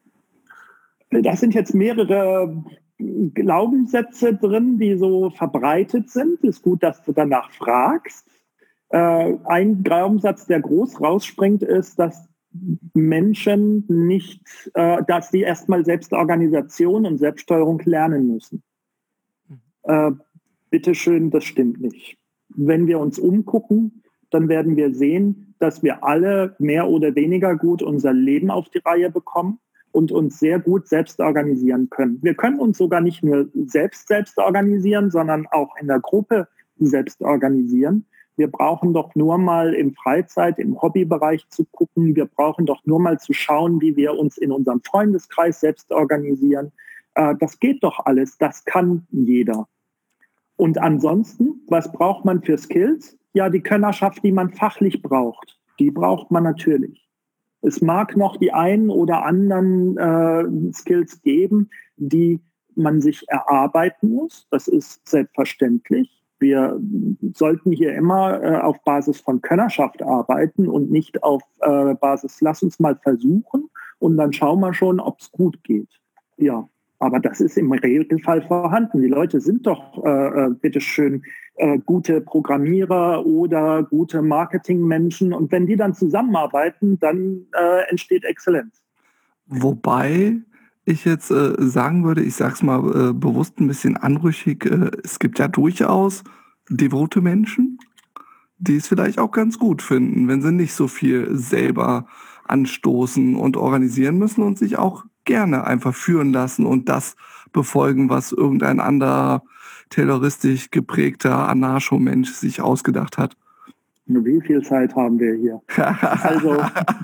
C: Da sind jetzt mehrere Glaubenssätze drin, die so verbreitet sind. Ist gut, dass du danach fragst. Äh, ein Glaubenssatz, der groß rausspringt, ist, dass Menschen nicht, äh, dass sie erstmal Selbstorganisation und Selbststeuerung lernen müssen. Äh, bitteschön, das stimmt nicht. Wenn wir uns umgucken, dann werden wir sehen, dass wir alle mehr oder weniger gut unser Leben auf die Reihe bekommen und uns sehr gut selbst organisieren können. Wir können uns sogar nicht nur selbst selbst organisieren, sondern auch in der Gruppe selbst organisieren. Wir brauchen doch nur mal im Freizeit-, im Hobbybereich zu gucken. Wir brauchen doch nur mal zu schauen, wie wir uns in unserem Freundeskreis selbst organisieren. Äh, das geht doch alles. Das kann jeder. Und ansonsten, was braucht man für Skills? Ja, die Könnerschaft, die man fachlich braucht, die braucht man natürlich. Es mag noch die einen oder anderen äh, Skills geben, die man sich erarbeiten muss. Das ist selbstverständlich. Wir sollten hier immer äh, auf Basis von Könnerschaft arbeiten und nicht auf äh, Basis, lass uns mal versuchen und dann schauen wir schon, ob es gut geht. Ja, aber das ist im Regelfall vorhanden. Die Leute sind doch, äh, bitteschön, äh, gute Programmierer oder gute Marketingmenschen. Und wenn die dann zusammenarbeiten, dann äh, entsteht Exzellenz.
A: Wobei ich jetzt äh, sagen würde, ich sage es mal äh, bewusst ein bisschen anrüchig, äh, es gibt ja durchaus devote Menschen, die es vielleicht auch ganz gut finden, wenn sie nicht so viel selber anstoßen und organisieren müssen und sich auch gerne einfach führen lassen und das befolgen, was irgendein anderer terroristisch geprägter Anarcho-Mensch sich ausgedacht hat.
C: Wie viel Zeit haben wir hier? Also,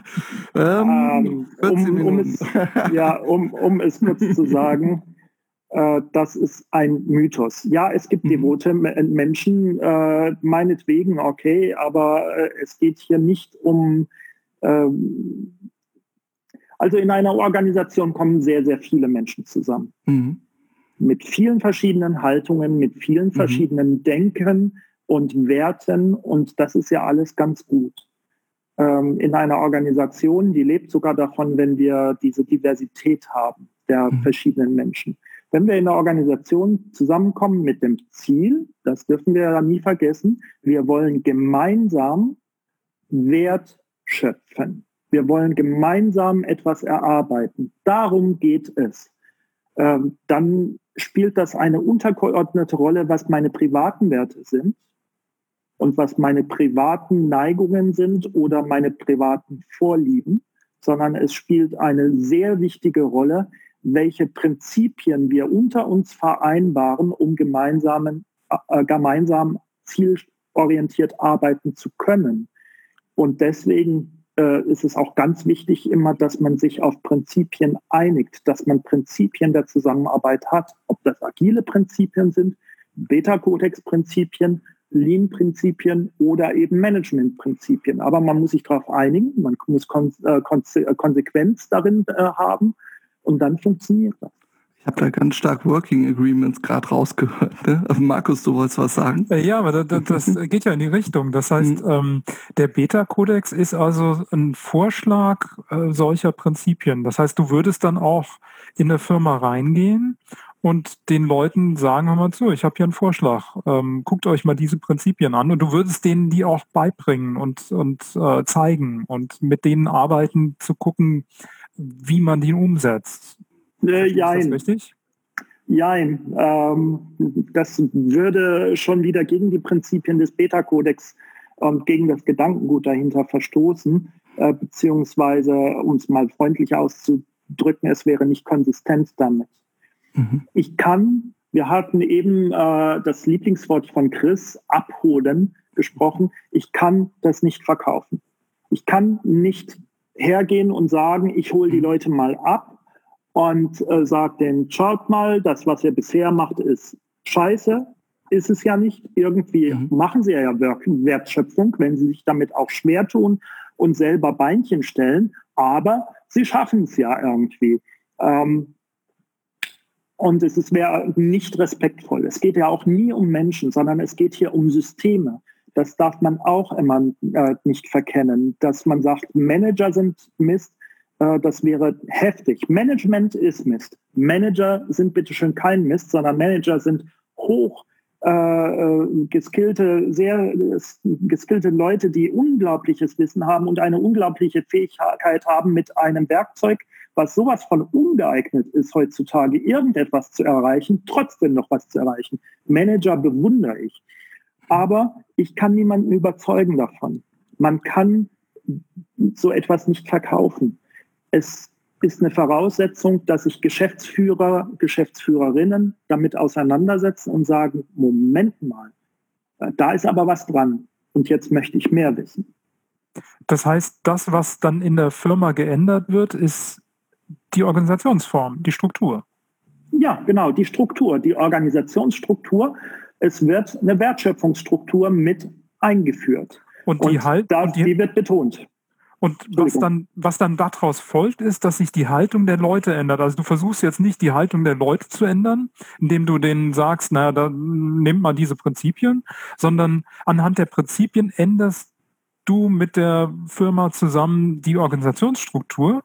C: ähm, um, um, es, ja, um, um es kurz zu sagen, äh, das ist ein Mythos. Ja, es gibt devote Menschen, äh, meinetwegen, okay, aber äh, es geht hier nicht um... Ähm, also in einer Organisation kommen sehr, sehr viele Menschen zusammen. Mhm. Mit vielen verschiedenen Haltungen, mit vielen mhm. verschiedenen Denken und Werten, und das ist ja alles ganz gut. Ähm, in einer Organisation, die lebt sogar davon, wenn wir diese Diversität haben der mhm. verschiedenen Menschen. Wenn wir in einer Organisation zusammenkommen mit dem Ziel, das dürfen wir ja nie vergessen, wir wollen gemeinsam Wert schöpfen. Wir wollen gemeinsam etwas erarbeiten. Darum geht es. Ähm, dann spielt das eine untergeordnete Rolle, was meine privaten Werte sind und was meine privaten Neigungen sind oder meine privaten Vorlieben, sondern es spielt eine sehr wichtige Rolle, welche Prinzipien wir unter uns vereinbaren, um gemeinsamen, äh, gemeinsam zielorientiert arbeiten zu können. Und deswegen äh, ist es auch ganz wichtig immer, dass man sich auf Prinzipien einigt, dass man Prinzipien der Zusammenarbeit hat, ob das agile Prinzipien sind, Beta-Kodex-Prinzipien, Lean-Prinzipien oder eben Management-Prinzipien. Aber man muss sich darauf einigen, man muss Kon- äh, Konse- Konsequenz darin äh, haben, und dann funktioniert das.
A: Ich habe da ganz stark Working Agreements gerade rausgehört. Ne? Also Markus, du wolltest was sagen?
B: Ja, aber das, das geht ja in die Richtung. Das heißt, mhm. ähm, der Beta-Kodex ist also ein Vorschlag äh, solcher Prinzipien. Das heißt, du würdest dann auch in eine Firma reingehen und den Leuten sagen, hör mal zu, ich habe hier einen Vorschlag. Ähm, guckt euch mal diese Prinzipien an, und du würdest denen die auch beibringen und, und äh, zeigen und mit denen arbeiten, zu gucken, wie man die umsetzt.
C: Äh, ja,
B: ist das richtig?
C: Jein. Ähm, das würde schon wieder gegen die Prinzipien des Beta-Kodex und gegen das Gedankengut dahinter verstoßen, äh, beziehungsweise, um es mal freundlich auszudrücken, es wäre nicht konsistent damit. Mhm. Ich kann, wir hatten eben äh, das Lieblingswort von Chris, abholen, gesprochen, ich kann das nicht verkaufen. Ich kann nicht hergehen und sagen, ich hole die Leute mal ab und äh, sagt denen, schaut mal, das, was ihr bisher macht, ist scheiße, ist es ja nicht. Irgendwie mhm. machen sie ja Wertschöpfung, wenn sie sich damit auch schwer tun und selber Beinchen stellen, aber sie schaffen es ja irgendwie. Ähm, und es wäre nicht respektvoll. Es geht ja auch nie um Menschen, sondern es geht hier um Systeme. Das darf man auch immer äh, nicht verkennen, dass man sagt, Manager sind Mist. Das wäre heftig. Management ist Mist. Manager sind bitteschön kein Mist, sondern Manager sind hoch äh, geskillte, sehr geskillte Leute, die unglaubliches Wissen haben und eine unglaubliche Fähigkeit haben, mit einem Werkzeug, was sowas von ungeeignet ist heutzutage, irgendetwas zu erreichen, trotzdem noch was zu erreichen. Manager bewundere ich. Aber ich kann niemanden überzeugen davon. Man kann so etwas nicht verkaufen. Es ist eine Voraussetzung, dass sich Geschäftsführer, Geschäftsführerinnen damit auseinandersetzen und sagen, Moment mal, da ist aber was dran und jetzt möchte ich mehr wissen.
B: Das heißt, das, was dann in der Firma geändert wird, ist die Organisationsform, die Struktur.
C: Ja, genau, die Struktur, die Organisationsstruktur. Es wird eine Wertschöpfungsstruktur mit eingeführt.
B: Und die,
C: und
B: halt,
C: das,
B: und die,
C: die wird betont.
B: Und was dann, was dann daraus folgt, ist, dass sich die Haltung der Leute ändert. Also du versuchst jetzt nicht, die Haltung der Leute zu ändern, indem du denen sagst, naja, dann nimm mal diese Prinzipien, sondern anhand der Prinzipien änderst du mit der Firma zusammen die Organisationsstruktur,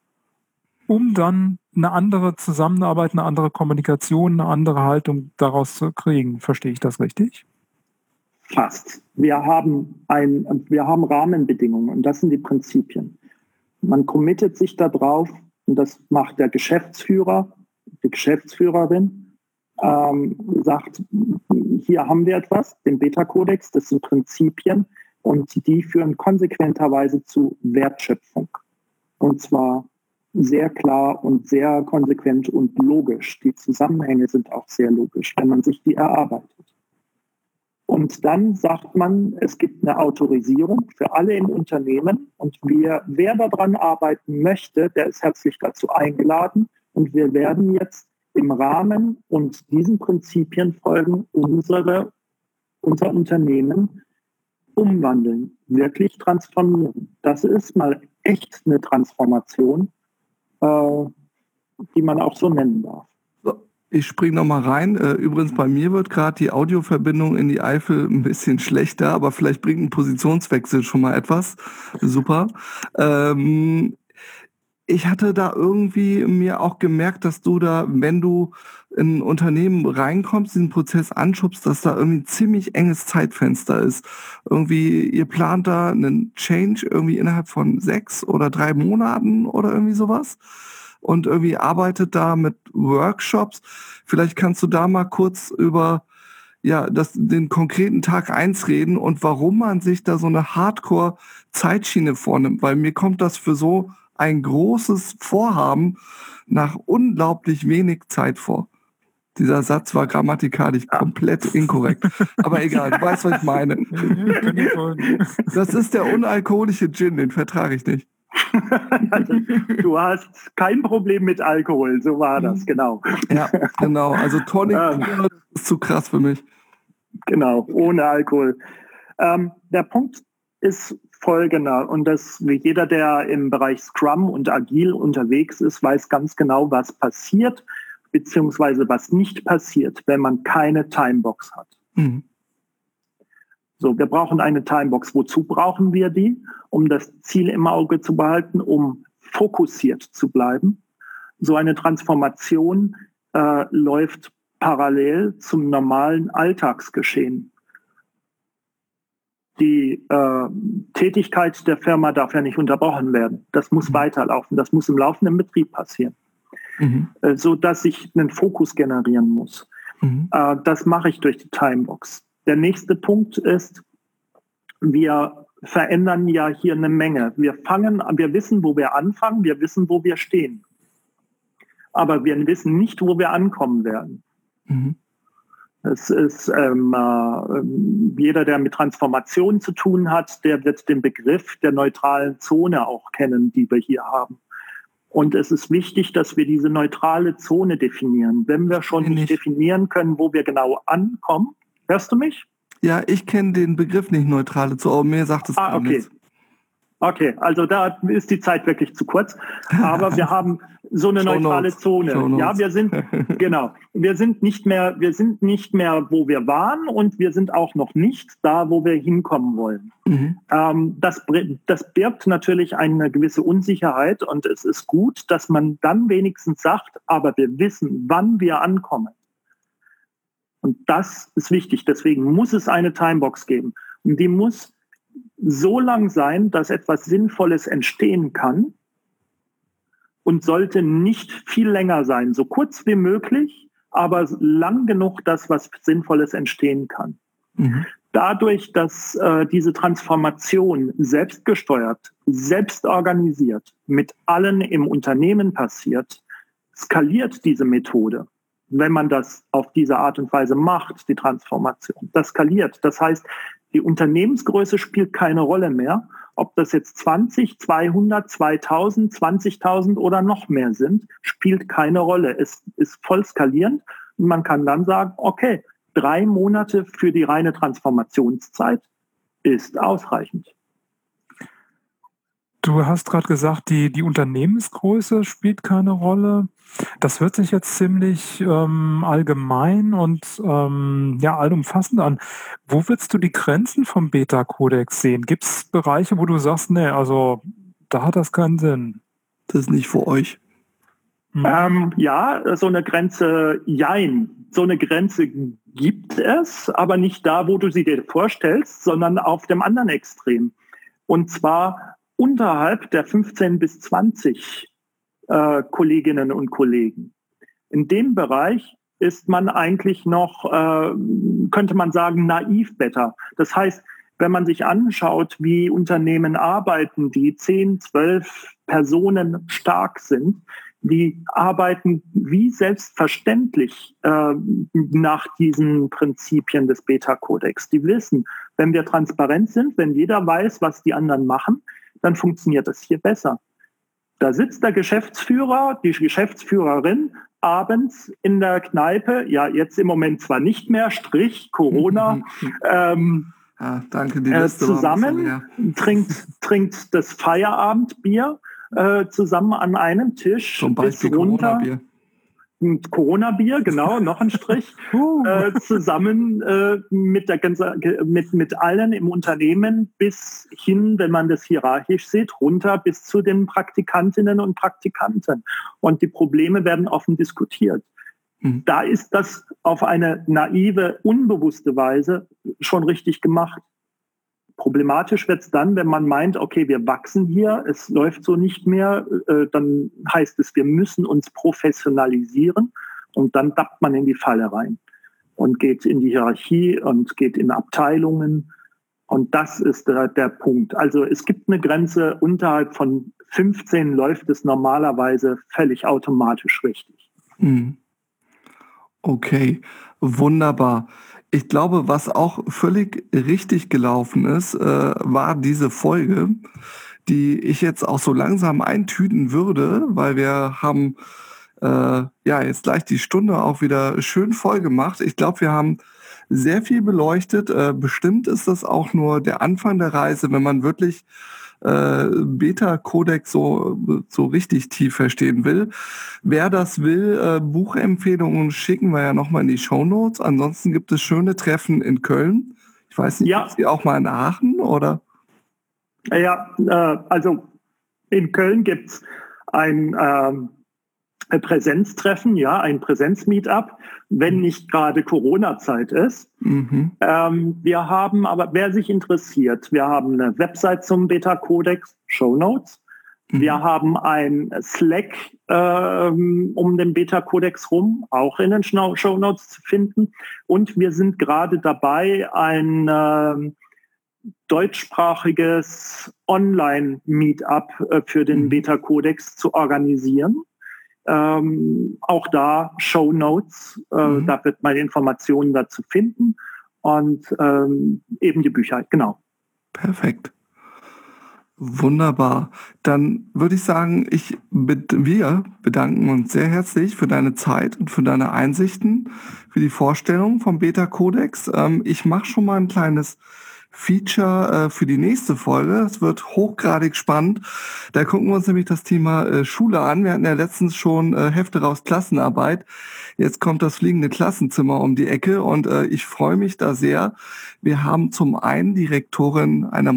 B: um dann eine andere Zusammenarbeit, eine andere Kommunikation, eine andere Haltung daraus zu kriegen. Verstehe ich das richtig?
C: Fast. Wir haben, ein, wir haben Rahmenbedingungen und das sind die Prinzipien. Man committet sich da drauf und das macht der Geschäftsführer, die Geschäftsführerin, ähm, sagt, hier haben wir etwas, den Beta-Kodex, das sind Prinzipien und die führen konsequenterweise zu Wertschöpfung. Und zwar sehr klar und sehr konsequent und logisch. Die Zusammenhänge sind auch sehr logisch, wenn man sich die erarbeitet. Und dann sagt man, es gibt eine Autorisierung für alle im Unternehmen und wir, wer daran arbeiten möchte, der ist herzlich dazu eingeladen und wir werden jetzt im Rahmen und diesen Prinzipien folgen unsere, unser Unternehmen umwandeln, wirklich transformieren. Das ist mal echt eine Transformation, äh, die man auch so nennen darf.
A: Ich springe nochmal rein. Übrigens, bei mir wird gerade die Audioverbindung in die Eifel ein bisschen schlechter, aber vielleicht bringt ein Positionswechsel schon mal etwas. Super. Ähm, ich hatte da irgendwie mir auch gemerkt, dass du da, wenn du in ein Unternehmen reinkommst, diesen Prozess anschubst, dass da irgendwie ein ziemlich enges Zeitfenster ist. Irgendwie, ihr plant da einen Change irgendwie innerhalb von sechs oder drei Monaten oder irgendwie sowas. Und irgendwie arbeitet da mit Workshops. Vielleicht kannst du da mal kurz über ja, das, den konkreten Tag eins reden und warum man sich da so eine Hardcore-Zeitschiene vornimmt. Weil mir kommt das für so ein großes Vorhaben nach unglaublich wenig Zeit vor. Dieser Satz war grammatikalisch komplett inkorrekt. Aber egal, du weißt, was ich meine. Das ist der unalkoholische Gin, den vertrage ich nicht.
C: Also, du hast kein Problem mit Alkohol, so war das, genau.
A: Ja, genau. Also Tonic ähm, ist zu krass für mich.
C: Genau, ohne Alkohol. Ähm, der Punkt ist folgender, und das wie jeder, der im Bereich Scrum und Agil unterwegs ist, weiß ganz genau, was passiert, beziehungsweise was nicht passiert, wenn man keine Timebox hat. Mhm. So, wir brauchen eine Timebox. Wozu brauchen wir die? Um das Ziel im Auge zu behalten, um fokussiert zu bleiben. So eine Transformation äh, läuft parallel zum normalen Alltagsgeschehen. Die äh, Tätigkeit der Firma darf ja nicht unterbrochen werden. Das muss mhm. weiterlaufen. Das muss im laufenden Betrieb passieren. Mhm. Äh, so dass ich einen Fokus generieren muss. Mhm. Äh, das mache ich durch die Timebox. Der nächste Punkt ist, wir verändern ja hier eine Menge. Wir fangen, wir wissen, wo wir anfangen, wir wissen, wo wir stehen. Aber wir wissen nicht, wo wir ankommen werden. Mhm. Es ist ähm, äh, jeder, der mit Transformation zu tun hat, der wird den Begriff der neutralen Zone auch kennen, die wir hier haben. Und es ist wichtig, dass wir diese neutrale Zone definieren. Wenn wir schon nicht definieren können, wo wir genau ankommen. Hörst du mich?
A: Ja, ich kenne den Begriff nicht, neutrale Zone, aber mir sagt es
C: ah,
A: gar
C: okay.
A: nichts.
C: Okay, also da ist die Zeit wirklich zu kurz. Aber wir haben so eine neutrale Zone. Ja, wir sind, genau, wir sind nicht mehr, wir sind nicht mehr, wo wir waren und wir sind auch noch nicht da, wo wir hinkommen wollen. Mhm. Ähm, das, das birgt natürlich eine gewisse Unsicherheit und es ist gut, dass man dann wenigstens sagt, aber wir wissen, wann wir ankommen. Und das ist wichtig. Deswegen muss es eine Timebox geben. Und die muss so lang sein, dass etwas Sinnvolles entstehen kann und sollte nicht viel länger sein. So kurz wie möglich, aber lang genug, dass was Sinnvolles entstehen kann. Mhm. Dadurch, dass äh, diese Transformation selbstgesteuert, selbst organisiert, mit allen im Unternehmen passiert, skaliert diese Methode. Wenn man das auf diese Art und Weise macht, die Transformation, das skaliert. Das heißt, die Unternehmensgröße spielt keine Rolle mehr, ob das jetzt zwanzig, zweihundert, zweitausend, zwanzigtausend oder noch mehr sind, spielt keine Rolle. Es ist voll skalierend und man kann dann sagen, okay, drei Monate für die reine Transformationszeit ist ausreichend.
B: Du hast gerade gesagt, die, die Unternehmensgröße spielt keine Rolle. Das hört sich jetzt ziemlich ähm, allgemein und ähm, ja, allumfassend an. Wo würdest du die Grenzen vom Beta-Kodex sehen? Gibt es Bereiche, wo du sagst, nee, also da hat das keinen Sinn?
A: Das ist nicht für euch.
C: Hm. Ähm, ja, so eine Grenze, jein. So eine Grenze gibt es, aber nicht da, wo du sie dir vorstellst, sondern auf dem anderen Extrem. Und zwar unterhalb der fünfzehn bis zwanzig äh, Kolleginnen und Kollegen. In dem Bereich ist man eigentlich noch, äh, könnte man sagen, naiv better. Das heißt, wenn man sich anschaut, wie Unternehmen arbeiten, die zehn, zwölf Personen stark sind, die arbeiten wie selbstverständlich äh, nach diesen Prinzipien des Beta-Kodex. Die wissen, wenn wir transparent sind, wenn jeder weiß, was die anderen machen, dann funktioniert das hier besser. Da sitzt der Geschäftsführer, die Geschäftsführerin abends in der Kneipe, ja jetzt im Moment zwar nicht mehr, Strich, Corona, ähm,
A: ja, danke, die
C: äh, zusammen, trinkt, trinkt das Feierabendbier äh, zusammen an einem Tisch.
A: Zum Beispiel
C: bis runter.
A: Corona-Bier.
C: Corona-Bier, genau, noch ein Strich, äh, zusammen äh, mit, der ganze, mit, mit allen im Unternehmen bis hin, wenn man das hierarchisch sieht, runter bis zu den Praktikantinnen und Praktikanten. Und die Probleme werden offen diskutiert. Mhm. Da ist das auf eine naive, unbewusste Weise schon richtig gemacht. Problematisch wird es dann, wenn man meint, okay, wir wachsen hier, es läuft so nicht mehr, äh, dann heißt es, wir müssen uns professionalisieren und dann tappt man in die Falle rein und geht in die Hierarchie und geht in Abteilungen und das ist der, der Punkt. Also es gibt eine Grenze, unterhalb von fünfzehn läuft es normalerweise völlig automatisch richtig.
A: Okay, wunderbar. Ich glaube, was auch völlig richtig gelaufen ist, äh, war diese Folge, die ich jetzt auch so langsam eintüten würde, weil wir haben äh, ja jetzt gleich die Stunde auch wieder schön voll gemacht. Ich glaube, wir haben sehr viel beleuchtet. Äh, bestimmt ist das auch nur der Anfang der Reise, wenn man wirklich äh, Beta-Kodex so, so richtig tief verstehen will. Wer das will, äh, Buchempfehlungen schicken wir ja nochmal in die Shownotes. Ansonsten gibt es schöne Treffen in Köln. Ich weiß nicht,
C: ja.
A: Gibt es die auch mal in Aachen, oder?
C: Ja, äh, also in Köln gibt es ein ähm, Präsenztreffen, ja, ein Präsenzmeetup, wenn nicht gerade Corona-Zeit ist. Mhm. Ähm, wir haben aber, wer sich interessiert, wir haben eine Website zum Beta-Kodex, Shownotes. Mhm. Wir haben ein Slack ähm, um den Beta-Kodex rum, auch in den Shownotes zu finden. Und wir sind gerade dabei, ein äh, deutschsprachiges Online-Meetup äh, für den mhm. Beta-Kodex zu organisieren. Ähm, auch da Shownotes, äh, mhm. da wird man Informationen dazu finden und ähm, eben die Bücher, genau.
A: Perfekt. Wunderbar. Dann würde ich sagen, ich, wir bedanken uns sehr herzlich für deine Zeit und für deine Einsichten, für die Vorstellung vom Beta-Kodex. Ähm, ich mache schon mal ein kleines Feature äh, für die nächste Folge. Es wird hochgradig spannend. Da gucken wir uns nämlich das Thema äh, Schule an. Wir hatten ja letztens schon äh, Hefte raus Klassenarbeit. Jetzt kommt das fliegende Klassenzimmer um die Ecke und äh, ich freue mich da sehr. Wir haben zum einen die Rektorin einer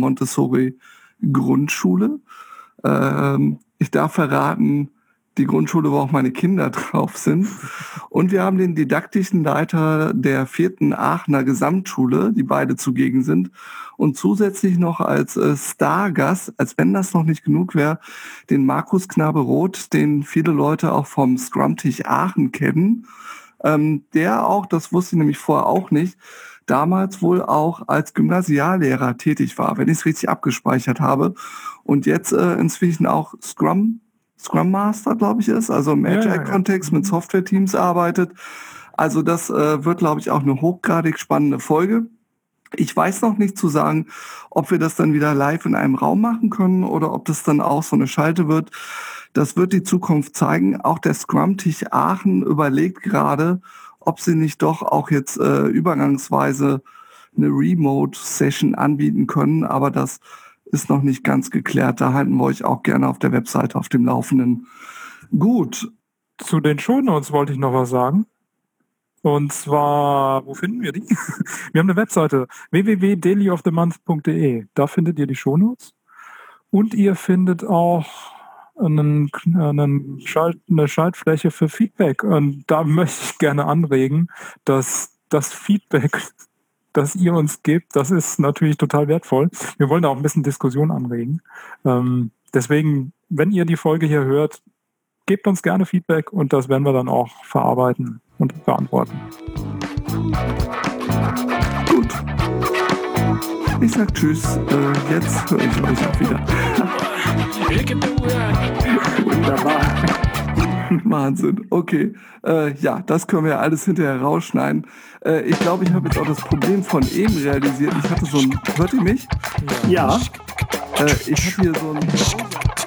A: Montessori-Grundschule. Ähm, ich darf verraten, die Grundschule, wo auch meine Kinder drauf sind. Und wir haben den didaktischen Leiter der vierten Aachener Gesamtschule, die beide zugegen sind. Und zusätzlich noch als äh, Stargast, als wenn das noch nicht genug wäre, den Markus Knabe-Roth, den viele Leute auch vom Scrum-Tisch Aachen kennen. Ähm, der auch, das wusste ich nämlich vorher auch nicht, damals wohl auch als Gymnasiallehrer tätig war, wenn ich es richtig abgespeichert habe. Und jetzt äh, inzwischen auch Scrum Scrum Master, glaube ich, ist, also im Agile-Kontext ja, ja, ja. mit Software-Teams arbeitet. Also das äh, wird, glaube ich, auch eine hochgradig spannende Folge. Ich weiß noch nicht zu sagen, ob wir das dann wieder live in einem Raum machen können oder ob das dann auch so eine Schalte wird. Das wird die Zukunft zeigen. Auch der Scrum-Tisch Aachen überlegt gerade, ob sie nicht doch auch jetzt äh, übergangsweise eine Remote-Session anbieten können. Aber das ist noch nicht ganz geklärt. Da halten wir euch auch gerne auf der Webseite auf dem Laufenden. Gut.
B: Zu den Shownotes wollte ich noch was sagen. Und zwar, wo finden wir die? Wir haben eine Webseite w w w punkt daily of the month punkt d e. Da findet ihr die Shownotes. Und ihr findet auch einen, einen Schalt, eine Schaltfläche für Feedback. Und da möchte ich gerne anregen, dass das Feedback, das ihr uns gebt, das ist natürlich total wertvoll. Wir wollen da auch ein bisschen Diskussion anregen. Ähm, deswegen, wenn ihr die Folge hier hört, gebt uns gerne Feedback und das werden wir dann auch verarbeiten und beantworten.
A: Gut. Ich sag Tschüss. Äh, jetzt höre ich euch auch wieder.
C: Wunderbar.
A: Wahnsinn, okay. Äh, ja, das können wir ja alles hinterher rausschneiden. Äh, ich glaube, ich habe jetzt auch das Problem von eben realisiert. Ich hatte so ein... Hört ihr mich?
C: Ja.
A: Äh, ich habe hier so ein...